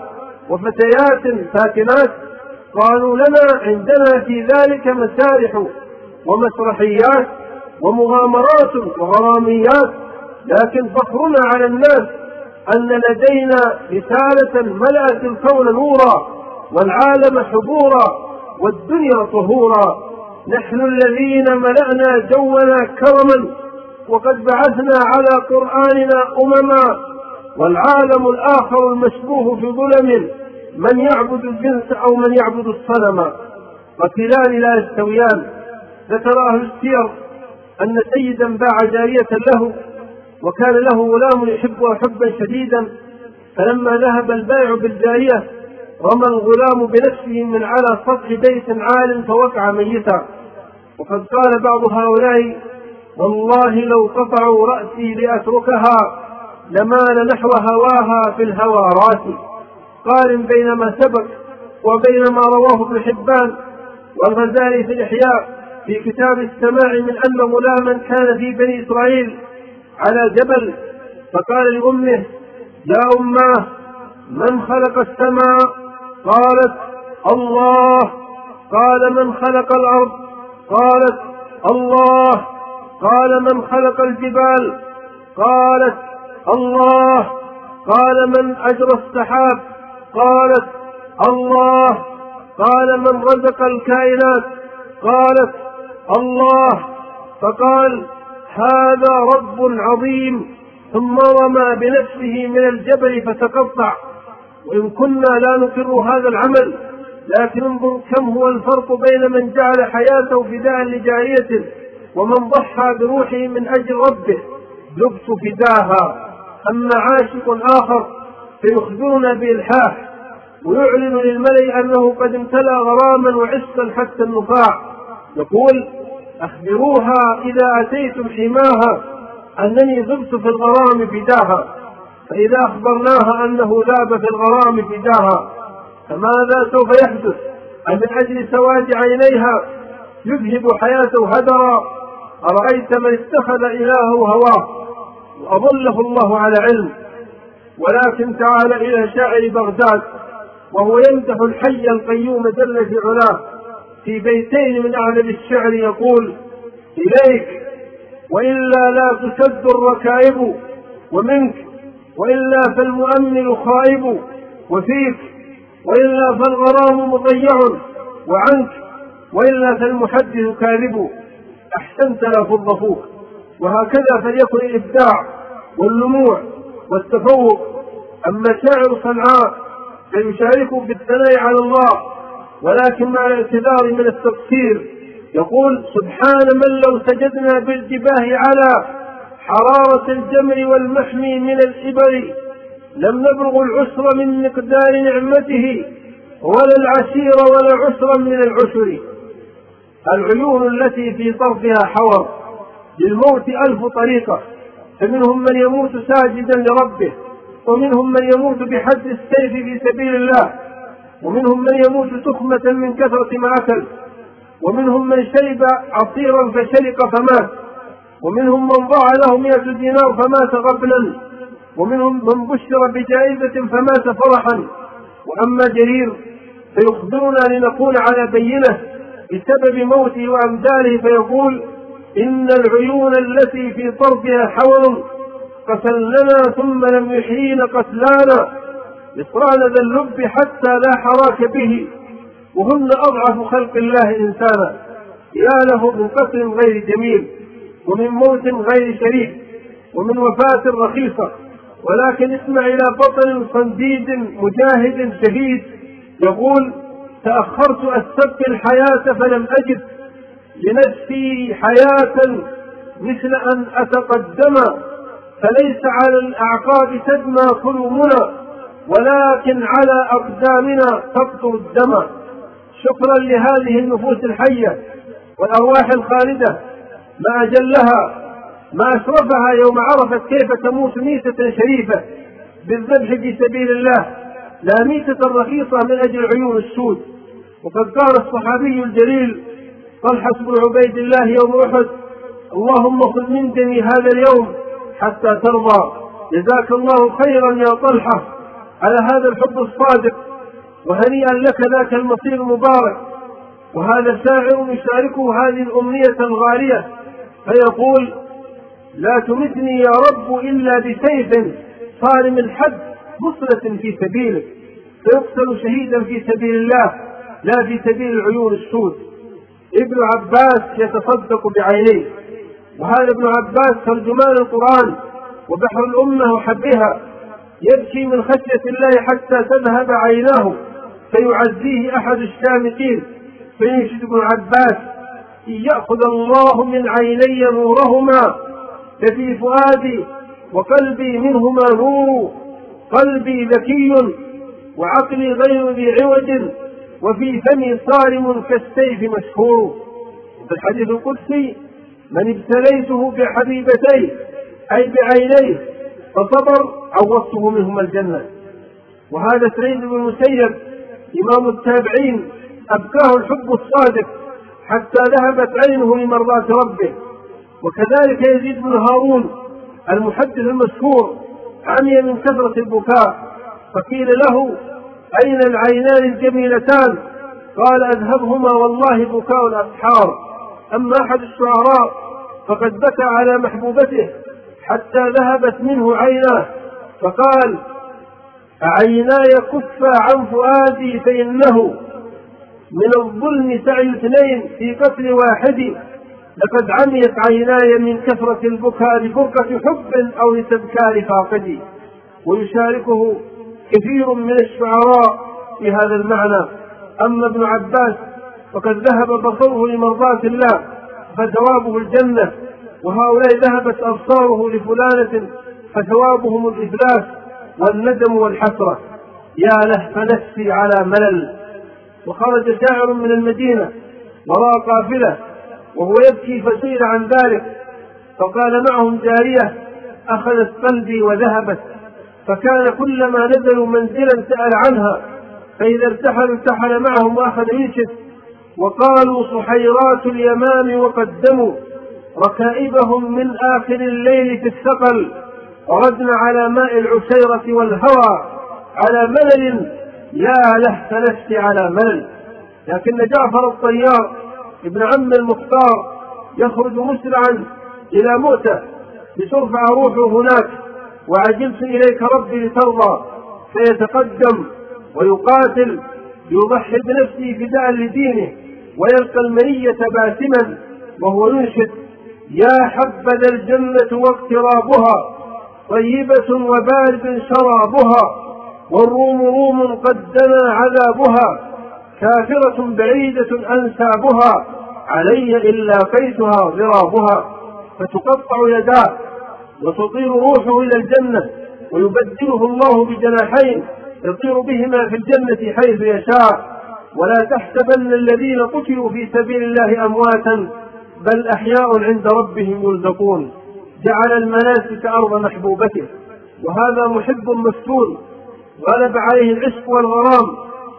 وفتيات فاتنات قالوا لنا عندنا في ذلك مسارح ومسرحيات ومغامرات وغراميات. لكن فخرنا على الناس أن لدينا رسالة ملأت الكون نورا والعالم حضورا والدنيا طهورا. نحن الذين ملأنا جونا كرما وقد بعثنا على قرآننا أمما، والعالم الآخر المشبوه في ظلم من يعبد الجنس أو من يعبد الصنم، وكلان لا يستويان. ذكر أهل السير أن سيدا باع جارية له وكان له غلام يحبها حبا شديدا، فلما ذهب البائع بالجارية رمى الغلام بنفسه من على سطح بيت عال فوقع ميتا. وقد قال بعض هؤلاء والله لو قطعوا رأسي لأتركها لمال نحو هواها في الهوى راسي. قارن بين ما سبق وبين ما رواه ابن حبان والغزالي في الإحياء في كتاب السماع من أن غلاما كان في بني إسرائيل على جبل فقال لأمه يا أماه من خلق السماء؟ قالت الله. قال من خلق الأرض؟ قالت الله. قال من خلق الجبال؟ قالت الله. قال من أجرى السحاب؟ قالت الله. قال من رزق الكائنات؟ قالت الله. فقال هذا رب عظيم، ثم رمى بنفسه من الجبل فتقطع. وإن كنا لا نقر هذا العمل، لكن انظر كم هو الفرق بين من جعل حياته فداء لجارية ومن ضحى بروحه من أجل ربه ذبت فداها. أما عاشق آخر فيخبرنا بإلحاح ويعلن للملأ أنه قد امتلأ غراما وعشقا حتى النفاع، يقول أخبروها إذا أتيتم حماها أنني ذبت في الغرام فداها. فإذا أخبرناها أنه ذاب في الغرام فداها فماذا سوف يحدث؟ أمن أجل سواد عينيها يذهب حياته هدرا؟ أرأيت من اتخذ إلهه هواه وأضله الله على علم. ولكن تعال إلى شاعر بغداد وهو يمدح الحي القيوم جل في علاه في بيتين من أعلى الشعر يقول إليك وإلا لا تسد الركائب، ومنك وإلا فالمؤمن خائب، وفيك وإلا فالغرام مضيع، وعنك وإلا فالمحدث كاذب. أحسنت لا فض فوق. وهكذا فليكن الإبداع واللموع والتفوق. أما شاعر صنعاء فيشارك بالثناء على الله ولكن مع الاعتذار من التقصير، يقول سبحان من لو سجدنا بالجباه على حرارة الجمر والمحمي من الإبر لم نبلغ العسر من مقدار نعمته ولا العسير ولا عسرا من العسر. العيون التي في طرفها حور للموت ألف طريقة، فمنهم من يموت ساجدا لربه، ومنهم من يموت بحد السيف في سبيل الله، ومنهم من يموت تخمة من كثرة ما أكل، ومنهم من شرب عصيرا فشلق فمات، ومنهم من ضاع له مئة دينار فمات غفلا، ومنهم من بشر بجائزة فمات فرحا. وأما جرير فيخبرنا لنكون على بينة بسبب موته وأمثاله، فيقول: إن العيون التي في طرفها حول قتلنا ثم لم يحيين قتلانا، يصرعن ذا اللب حتى لا حراك به، وهن أضعف خلق الله إنسانا. يا له من قتل غير جميل، ومن موت غير شريف، ومن وفاة رخيصة، ولكن اسمع إلى بطل صنديد مجاهد شهيد يقول: تأخرت أستبقي الحياة فلم أجد لنفسي حياة مثل أن أتقدم، فليس على الأعقاب تدمى قلوبنا، ولكن على أقدامنا تقطر الدم. شكرا لهذه النفوس الحية والأرواح الخالدة، ما أجلها، ما أشرفها يوم عرفت كيف تموت ميتة شريفة بالذبح في سبيل الله، لا ميتة رخيصة من أجل عيون السود. وقد قال الصحابي الجليل طلحة بن عبيد الله يوم أحد: اللهم خذ من دمي هذا اليوم حتى ترضى. جزاك الله خيرا يا طلحة على هذا الحب الصادق، وهنيئا لك ذاك المصير المبارك. وهذا شاعر يشاركه هذه الأمنية الغالية فيقول: لا تمتني يا رب إلا بسيف صارم الحد بصرة في سبيلك، فيقتل شهيدا في سبيل الله لا في سبيل العيون السود. ابن عباس يتصدق بعينيه، وهذا ابن عباس ترجمان القرآن وبحر الأمة وحبها، يبكي من خشية الله حتى تذهب عيناه فيعزيه أحد الشامتين، فينشد ابن عباس: إن يأخذ الله من عيني نورهما ففي فؤادي وقلبي منهما نور، قلبي ذكي وعقلي غير ذي عوج، وفي فمي صارم كالسيف مشهور. في الحديث القدسي: من ابتليته بحبيبتيه أي بعينيه فصبر عوضته منهما الجنة. وهذا سعيد بن المسيب إمام التابعين أبكاه الحب الصادق حتى ذهبت عينه لمرضاة ربه. وكذلك يزيد بن هارون المحدث المشهور عمي من كثرة البكاء، فقيل له: أين العينان الجميلتان؟ قال: أذهبهما والله بكاء الأسحار. أما أحد الشعراء فقد بكى على محبوبته حتى ذهبت منه عيناه، فقال: عيناي كفا عن فؤادي فإنه من الظلم سعي اثنين في قتل واحد، لقد عميت عيناي من كثرة البكاء لفرقة حب أو لتذكار فاقدي. ويشاركه كثير من الشعراء في هذا المعنى. أما ابن عباس فقد ذهب بصره لمرضاة الله فثوابه الجنة، وهؤلاء ذهبت أبصاره لفلانة فثوابهم الإفلاس والندم والحسرة. يا لهف نفسي على ملل. وخرج شاعر من المدينة وراء قافلة وهو يبكي فسئل عن ذلك، فقال: معهم جارية أخذت قلبي وذهبت، فكان كلما نزلوا منزلا سأل عنها، فإذا ارتحلوا ارتحل معهم وأخذ ينشد: وقالوا صحيرات اليمام وقدموا ركائبهم من آخر الليل في الثقل، وردنا على ماء العشيرة والهوى على ملل، يا لهف نفسي على ملل. لكن جعفر الطيار ابن عم المختار يخرج مسرعا إلى مؤتة لترفع روحه هناك: وعجلت إليك ربي لترضى، فيتقدم ويقاتل يضحي بنفسه فداء لدينه، ويلقى المنية باسما وهو ينشد: يا حبذا الجنة واقترابها طيبة وبارد شرابها، والروم روم قد دنا عذابها، كافرة بعيدة أنسابها، علي إلا قيتها ضرابها. فتقطع يداه وتطير روحه إلى الجنة، ويبدله الله بجناحين يطير بهما في الجنة حيث يشاء. ولا تحسبن الذين قتلوا في سبيل الله أمواتا بل أحياء عند ربهم يرزقون. جعل المناسك أرض محبوبته، وهذا محب مفتون غلب عليه العشق والغرام،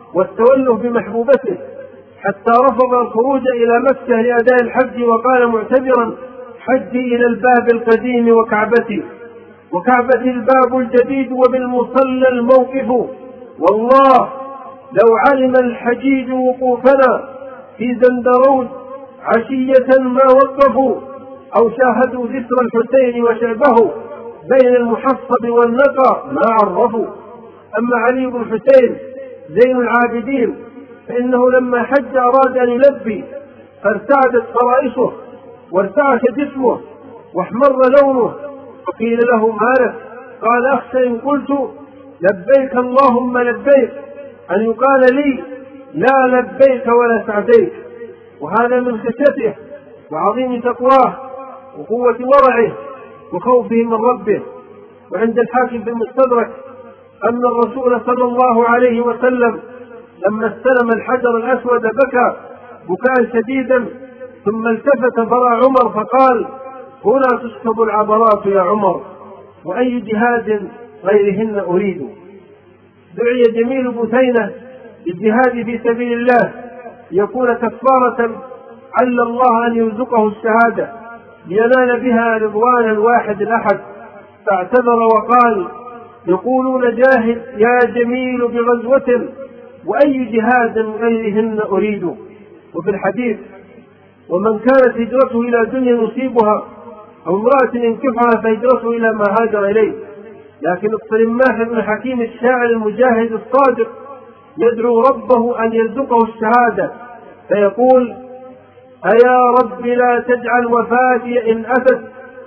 والتوله بمحبوبته، حتى رفض الخروج إلى مكة لأداء الحج، وقال معتبرا: حجي إلى الباب القديم وكعبتي، وكعبتي الباب الجديد وبالمصلى الموقف. والله لو علم الحجيج وقوفنا في زندرود عشية ما وقفوا، أو شاهدوا ذكر الحسين وشعبه بين المحصب والنقى ما عرفوا. أما علي بن الحسين زين العابدين فإنه لما حج أراد أن يلبي، فارتعدت فرائصه وارتعش جسمه واحمر لونه، فقيل له: ما لك؟ قال: أخشى إن قلت لبيك اللهم لبيك أن يقال لي لا لبيك ولا سعديك. وهذا من خشيته وعظيم تقواه وقوة ورعه وخوفه من ربه. وعند الحاكم في المستدرك أن الرسول صلى الله عليه وسلم لما استلم الحجر الأسود بكى بكاء شديدا، ثم التفت فرأى عمر فقال: هنا تسكب العبرات يا عمر، وأي جهاد غيرهن أريد. دعي جميل بثينة للجهاد في سبيل الله يكون كفارة عل الله أن يرزقه الشهادة لينال بها رضوان الواحد الأحد، فاعتذر وقال: يقولون جاهد يا جميل بغزوة، وأي جهاد غيرهن أريد. وفي الحديث: ومن كانت هجرته إلى دنيا يصيبها أو امرأة ينكحها فهجرته إلى ما هاجر إليه. لكن الطرماح بن حكيم الشاعر المجاهد الصادق يدعو ربه أن يرزقه الشهادة فيقول: أيا رب لا تجعل وفاتي إن أتت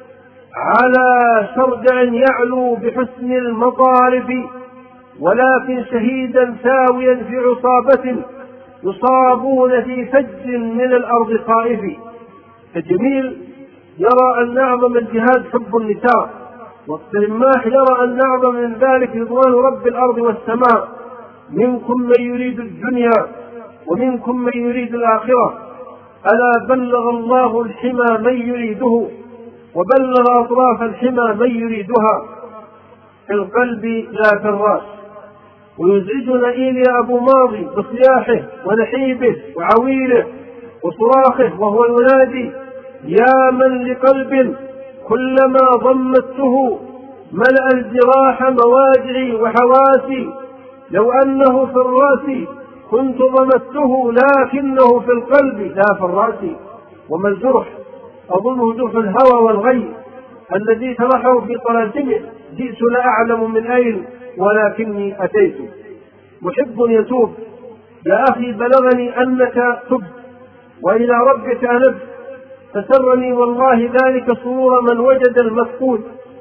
على شرجع يعلو بحسن المطارف، ولكن شهيدا ساويا في عصابة يصابون في فج من الأرض خائف. فجميل يرى أن أعظم الجهاد حب النساء، والطرماح يرى أن أعظم من ذلك رضوان رب الأرض والسماء. منكم من يريد الدنيا ومنكم من يريد الآخرة، ألا بلغ الله الحمى من يريده، وبلغ أطراف الحمى من يريدها، في القلب لا في الرأس. ويزعجنا إيليا أبو ماضي بصياحه ونحيبه وعويله وصراخه وهو ينادي: يا من لقلب كلما ضمته ملأ الجراح مواجعي وحواسي، لو أنه في الرأس كنت ضمته لكنه في القلب لا في الرأس. وما الجرح؟ أظنه جرح الهوى والغي الذي شرحه في طلاسمه: جئت لا أعلم من أين ولكني أتيت. محب يتوب: يا أخي بلغني أنك تبت وإلى ربك أنبت، فسرني والله ذلك سرور من وجد المفقود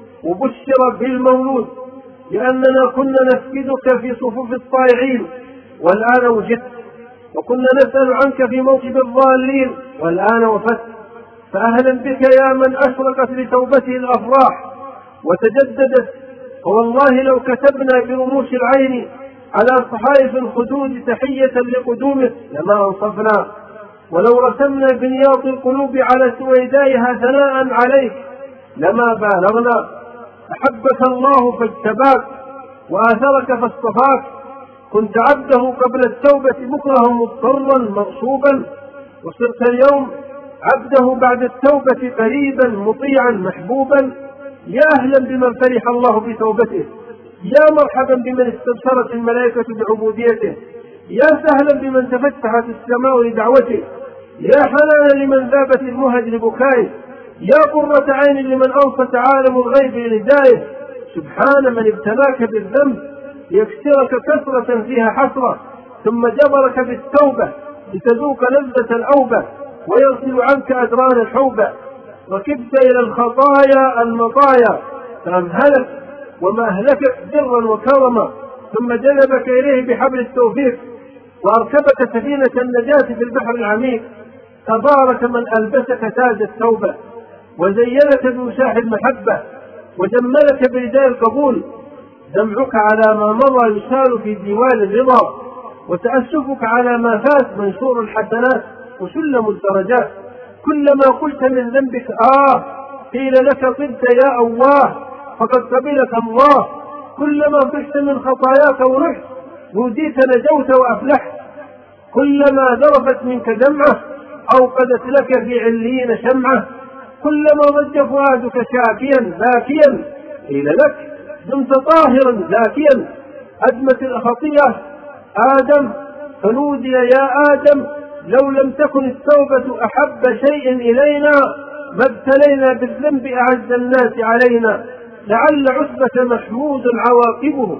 وبشر بالمولود، لأننا كنا نفقدك في صفوف الطائعين والآن وجدت، وكنا نسأل عنك في موكب الضالين والآن وفدت. فأهلا بك يا من أشرقت لتوبته الأفراح وتجددت. فوالله لو كتبنا برموش العين على صحائف الخدود تحية لقدومه لما أنصفنا، ولو رسمنا بنياط القلوب على سويدائها ثناء عليك لما بالغنا. أحبك الله فاجتباك وآثرك فاصطفاك، كنت عبده قبل التوبة مكرها مضطرا مغصوبا، وصرت اليوم عبده بعد التوبة قريبا مطيعا محبوبا. يا أهلا بمن فرح الله بتوبته، يا مرحبا بمن استبشرت الملائكة بعبوديته، يا سهلا بمن تفتحت السماء لدعوته، يا حنانا لمن ذابت المهج لبكائه، يا قرة عين لمن أنصت عالم الغيب لندائه. سبحان من ابتلاك بالذنب ليكسرك كسرة فيها حسرة، ثم جبرك بالتوبة لتذوق لذة الأوبة ويغسل عنك أدران الحوبة. ركبت إلى الخطايا المطايا فأمهلك وما أهلكك برا وكرما، ثم جلبك إليه بحبل التوفيق وأركبك سفينة النجاة في البحر العميق. تبارك من ألبسك تاج التوبة وزينك بوشاح المحبة وجملك برداء القبول. دمعك على ما مضى يسال في ديوان الرضا، وتأسفك على ما فات منشور الحسنات وسلم الدرجات. كلما قلت من ذنبك آه قيل لك طبت يا أواه فقد قبلك الله. كلما فشت من خطاياك ورحت نوديت نجوت وأفلحت، كلما ذرفت منك دمعة أوقدت لك في عليين شمعة، كلما ضج فؤادك شاكيا باكيا قيل لك دمت طاهرا زاكيا. أدمت الخطيئة آدم فنودي يا آدم لو لم تكن التوبة أحب شيء إلينا ما ابتلينا بالذنب أعز الناس علينا. لعل عتبة محمود عواقبه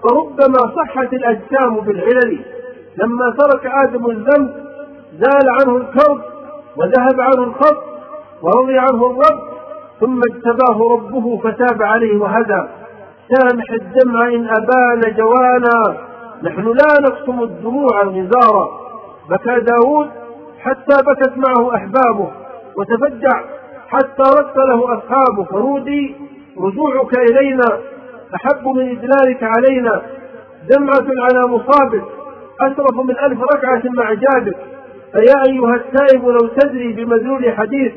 فربما صحت الأجسام بالعلل. لما ترك آدم الذنب زال عنه الكرب وذهب عنه الخط ورضي عنه الرب، ثم اجتباه ربه فتاب عليه وهدى. سامح الدمع إن أبان جوانا، نحن لا نكتم الدموع نزارا. بكى داود حتى بكت معه أحبابه، وتفجع حتى رد له أصحابه. فرودي رجوعك إلينا أحب من إدلالك علينا. دمعة على مصابك أشرف من ألف ركعة مع جابك. فيا أيها التائب لو تدري بمدلول حديث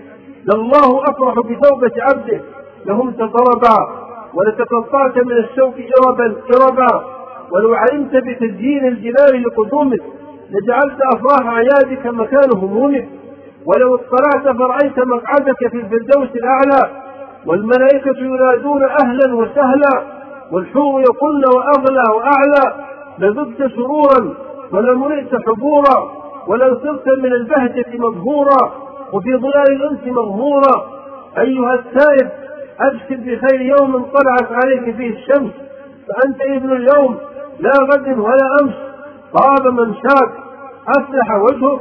لله أفرح بتوبة عبده لهم تضربا ولتقطعت من الشوك إربا إربا. ولو علمت بتزيين الجنان لقدومك لجعلت أفراح عيادك مكان همومك. ولو اطلعت فرأيت مقعدك في الفردوس الأعلى والملائكة ينادون أهلا وسهلا والحور يقولن وأغلى وأعلى لذبت سرورا ولملئت حبورا ولو صرت من البهجة مبهورا وفي ظلال الأنس مغمورا. أيها التائب أبشر بخير يوم طلعت عليك فيه الشمس، فأنت ابن اليوم لا غد ولا أمس. طاب منشاك أفلح وجهك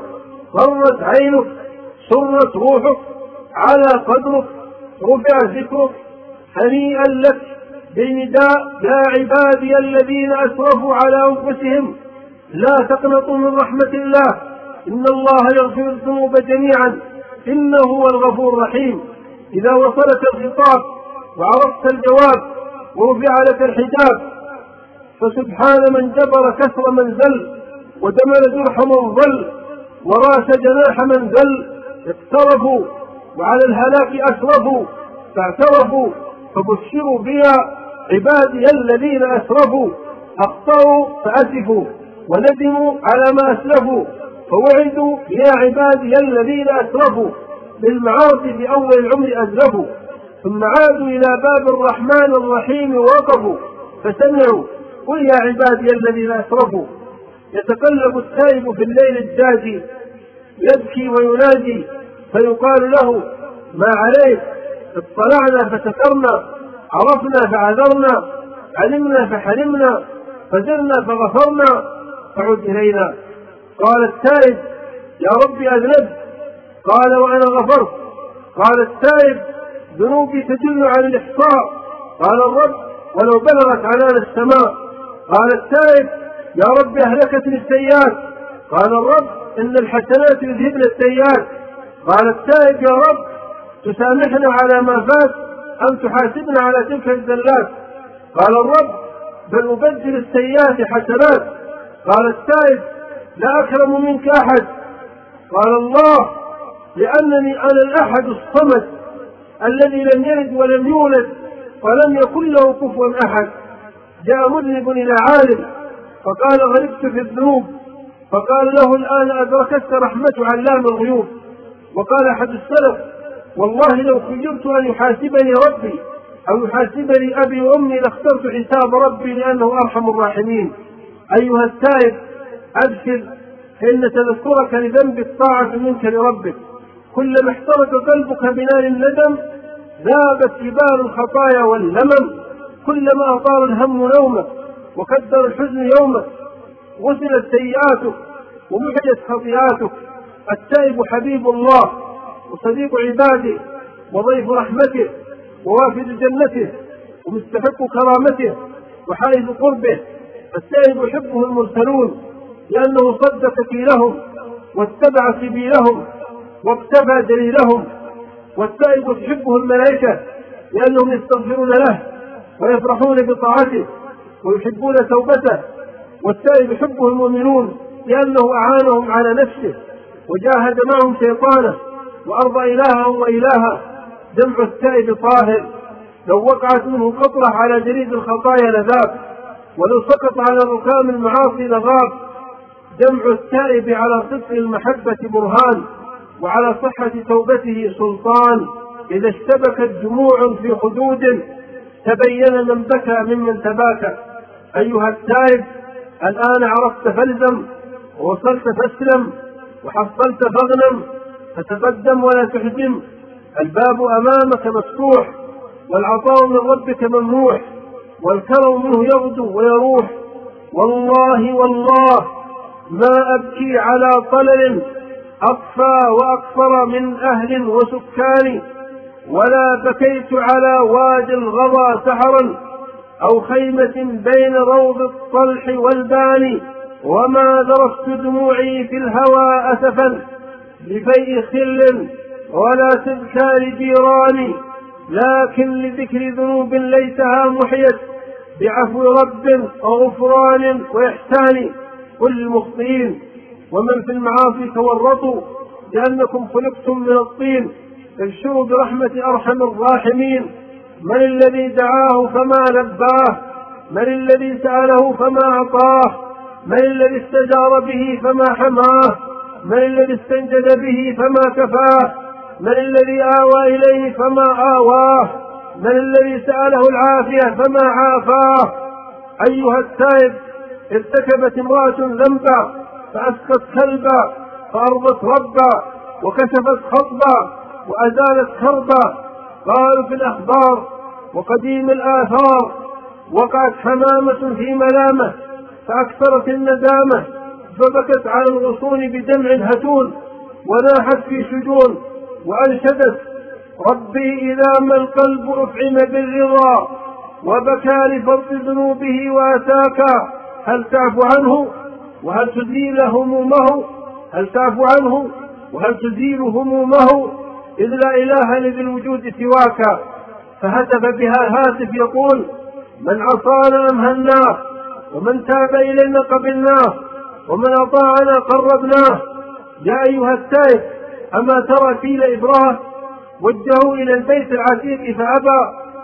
ضرت عينك سرت روحك على قدرك رفع ذكرك. هنيئا لك بنداء يا عبادي الذين أسرفوا على أنفسهم لا تقنطوا من رحمة الله إن الله يغفر الذنوب جميعا إنه هو الغفور الرحيم. إذا وصلت الخطاب وعرفت الجواب ورفع لك الحجاب فسبحان من جبر كسر من زل ودمل جرح من ضل وراس جناح من ذل. اقترفوا وعلى الهلاك أسرفوا فاعترفوا فبشروا بها عبادي الذين أسرفوا. أخطأوا فأسفوا وندموا على ما أسلفوا فوعدوا يا عبادي الذين أسرفوا بالمعاصي في أول العمر أزلفوا. ثم عادوا إلى باب الرحمن الرحيم ووقفوا فسمعوا قل يا عبادي الذين أسرفوا. يتقلب التائب في الليل الداجي يبكي وينادي فيقال له ما عليك اطلعنا فسكرنا عرفنا فعذرنا علمنا فحلمنا فزرنا فغفرنا فعد إلينا. قال التائب يا رب أذنبت قال وأنا غفرت. قال التائب ذنوبي تدل على الإحصاء قال الرب ولو بلغت عنان السماء. قال التائب يا رب أهلكتني السيئات قال الرب إن الحسنات يذهبن السيئات. قال التائب يا رب تسامحنا على ما فات أم تحاسبنا على تلك الزلات. قال الرب بل أبدل السيئات حسنات. قال التائب لا أكرم منك أحد. قال الله لأنني أنا الأحد الصمد الذي لم يلد ولم يولد ولم يكن له كفوا أحد. جاء مذنب إلى عالم فقال غرقت في الذنوب فقال له الآن أدركت رحمة علام الغيوب. وقال أحد السلف والله لو خيرت أن يحاسبني ربي أو يحاسبني أبي وأمي لاخترت حساب ربي لأنه أرحم الراحمين. أيها التائب أبشر فإن تذكرك لذنبك طاعة منك لربك. كلما احترق قلبك بنار الندم ذابت جبال الخطايا واللمم. كلما أطال الهم نومك وكدر الحزن يومك غسلت سيئاتك ومحجت خطيئاتك. التائب حبيب الله وصديق عباده وضيف رحمته ووافد جنته ومستحق كرامته وحائز قربه. التائب يحبه المرسلون لأنه صدق كيلهم واتبع سبيلهم واقتفى دليلهم. والتائب تحبه الملائكة لأنهم يستغفرون له ويفرحون بطاعته ويحبون توبته. والتائب يحبه المؤمنون لأنه أعانهم على نفسه وجاهد معهم شيطانه وأرضى إلههم وإلها. دمع التائب طاهر لو وقعت منه قطرة على جريد الخطايا لذاب ولو سقط على ركام المعاصي لغاب. دمع التائب على صدق المحبة برهان، وعلى صحة توبته سلطان. إذا اشتبكت دموع في خدود تبين من بكى ممن تباكى. أيها التائب الآن عرفت فالزم، ووصلت فاسلم، وحصلت فاغنم، فتقدم ولا تحجم. الباب أمامك مفتوح، والعطاء من ربك ممنوح، والكرم منه يغدو ويروح. والله والله ما أبكي على طلل أقفى وأكثر من أهل وسكان، ولا بكيت على واد الغضا سحرا أو خيمة بين روض الطلح والبان. وما ذرفت دموعي في الهوى أسفا لفيء خل ولا تذكار جيران، لكن لذكر ذنوب ليتها محيت بعفو رب وغفران وإحسان. قل للمخطئين ومن في المعاصي تورطوا لأنكم خلقتم من الطين، ابشروا برحمة أرحم الراحمين. من الذي دعاه فما لباه؟ من الذي سأله فما أعطاه؟ من الذي استجار به فما حماه؟ من الذي استنجد به فما كفاه؟ من الذي آوى إليه فما آواه؟ من الذي سأله العافية فما عافاه؟ أيها التائب ارتكبت امرأة ذنبا فأسقت كلبا فأرضت ربا وكشفت خطبا وأزالت كربا. قالوا في الأخبار وقديم الآثار وقعت حمامة في ملامة فأكثرت الندامة، فبكت على الغصون بدمع هتون وناحت في شجون وأنشدت ربي إذا ما القلب أفعم بالرضا وبكى لفضل ذنوبه وأتاكا. هل تعفو عنه وهل تزيل همومه؟ هل تعفو عنه وهل تزيل همومه؟ إذ لا إله لذي الوجود سواك. فهتف بها هاتف يقول من عصانا أمهلناه، ومن تاب إلينا قبلناه، ومن أطاعنا قربناه. يا أيها التائب أما ترى فيل إبراه وجهوا إلى البيت العتيق فأبى،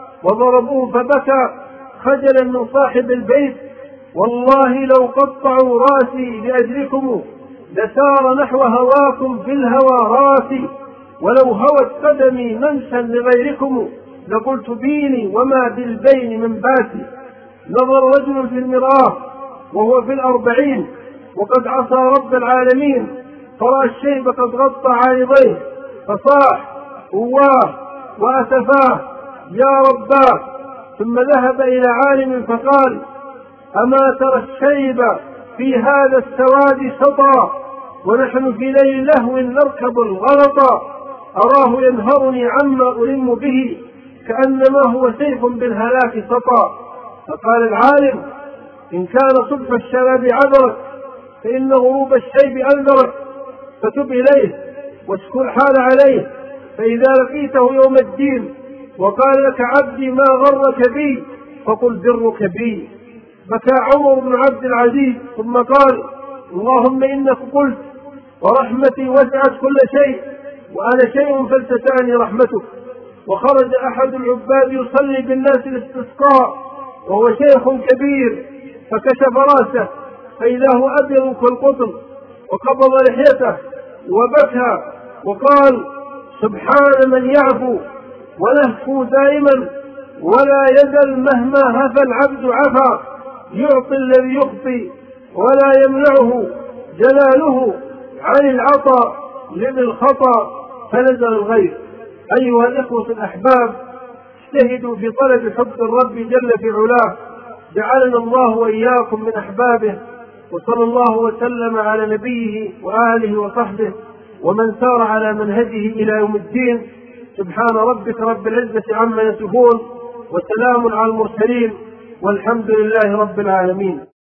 وضربوه فبكى خجلا من صاحب البيت. والله لو قطعوا راسي لأجلكم لسار نحو هواكم في الهوى راسي، ولو هوت قدمي منشا لغيركم لقلت بيني وما بالبين من باسي. نظر رجل في المرآة وهو في الأربعين وقد عصى رب العالمين، فرأى الشيب قد غطى عارضيه فصاح هواه وأسفاه يا رباه. ثم ذهب إلى عالم فقال أما ترى الشيب في هذا السواد سطى، ونحن في ليل لهو نركب الغلط، أراه ينهرني عما ألم به كأنما هو سيف بالهلاك سطى. فقال العالم إن كان صبح الشباب عذرك فإن غروب الشيب أنذرك، فتب إليه واشكو الحال عليه، فإذا لقيته يوم الدين وقال لك عبدي ما غرك بي فقل برك بي. بكى عمر بن عبد العزيز ثم قال اللهم إنك قلت ورحمتي وسعت كل شيء وأنا شيء فلتسعني رحمتك. وخرج أحد العباد يصلي بالناس الاستسقاء وهو شيخ كبير، فكشف راسه فإذا هو أبيض كالقطن، وقبض لحيته وبكى وقال سبحان من يعفو ونهفو دائما ولا يزل مهما هفى العبد عفا، يعطي الذي يخطي ولا يمنعه جلاله عن العطاء لذي الخطأ فنزل الغيث. أيها الإخوة الأحباب اجتهدوا في طلب حب الرب جل في علاه، جعلنا الله وإياكم من أحبابه، وصلى الله وسلم على نبيه وآله وصحبه ومن سار على منهجه إلى يوم الدين. سبحان ربك رب العزة عما يصفون، وسلام على المرسلين، والحمد لله رب العالمين.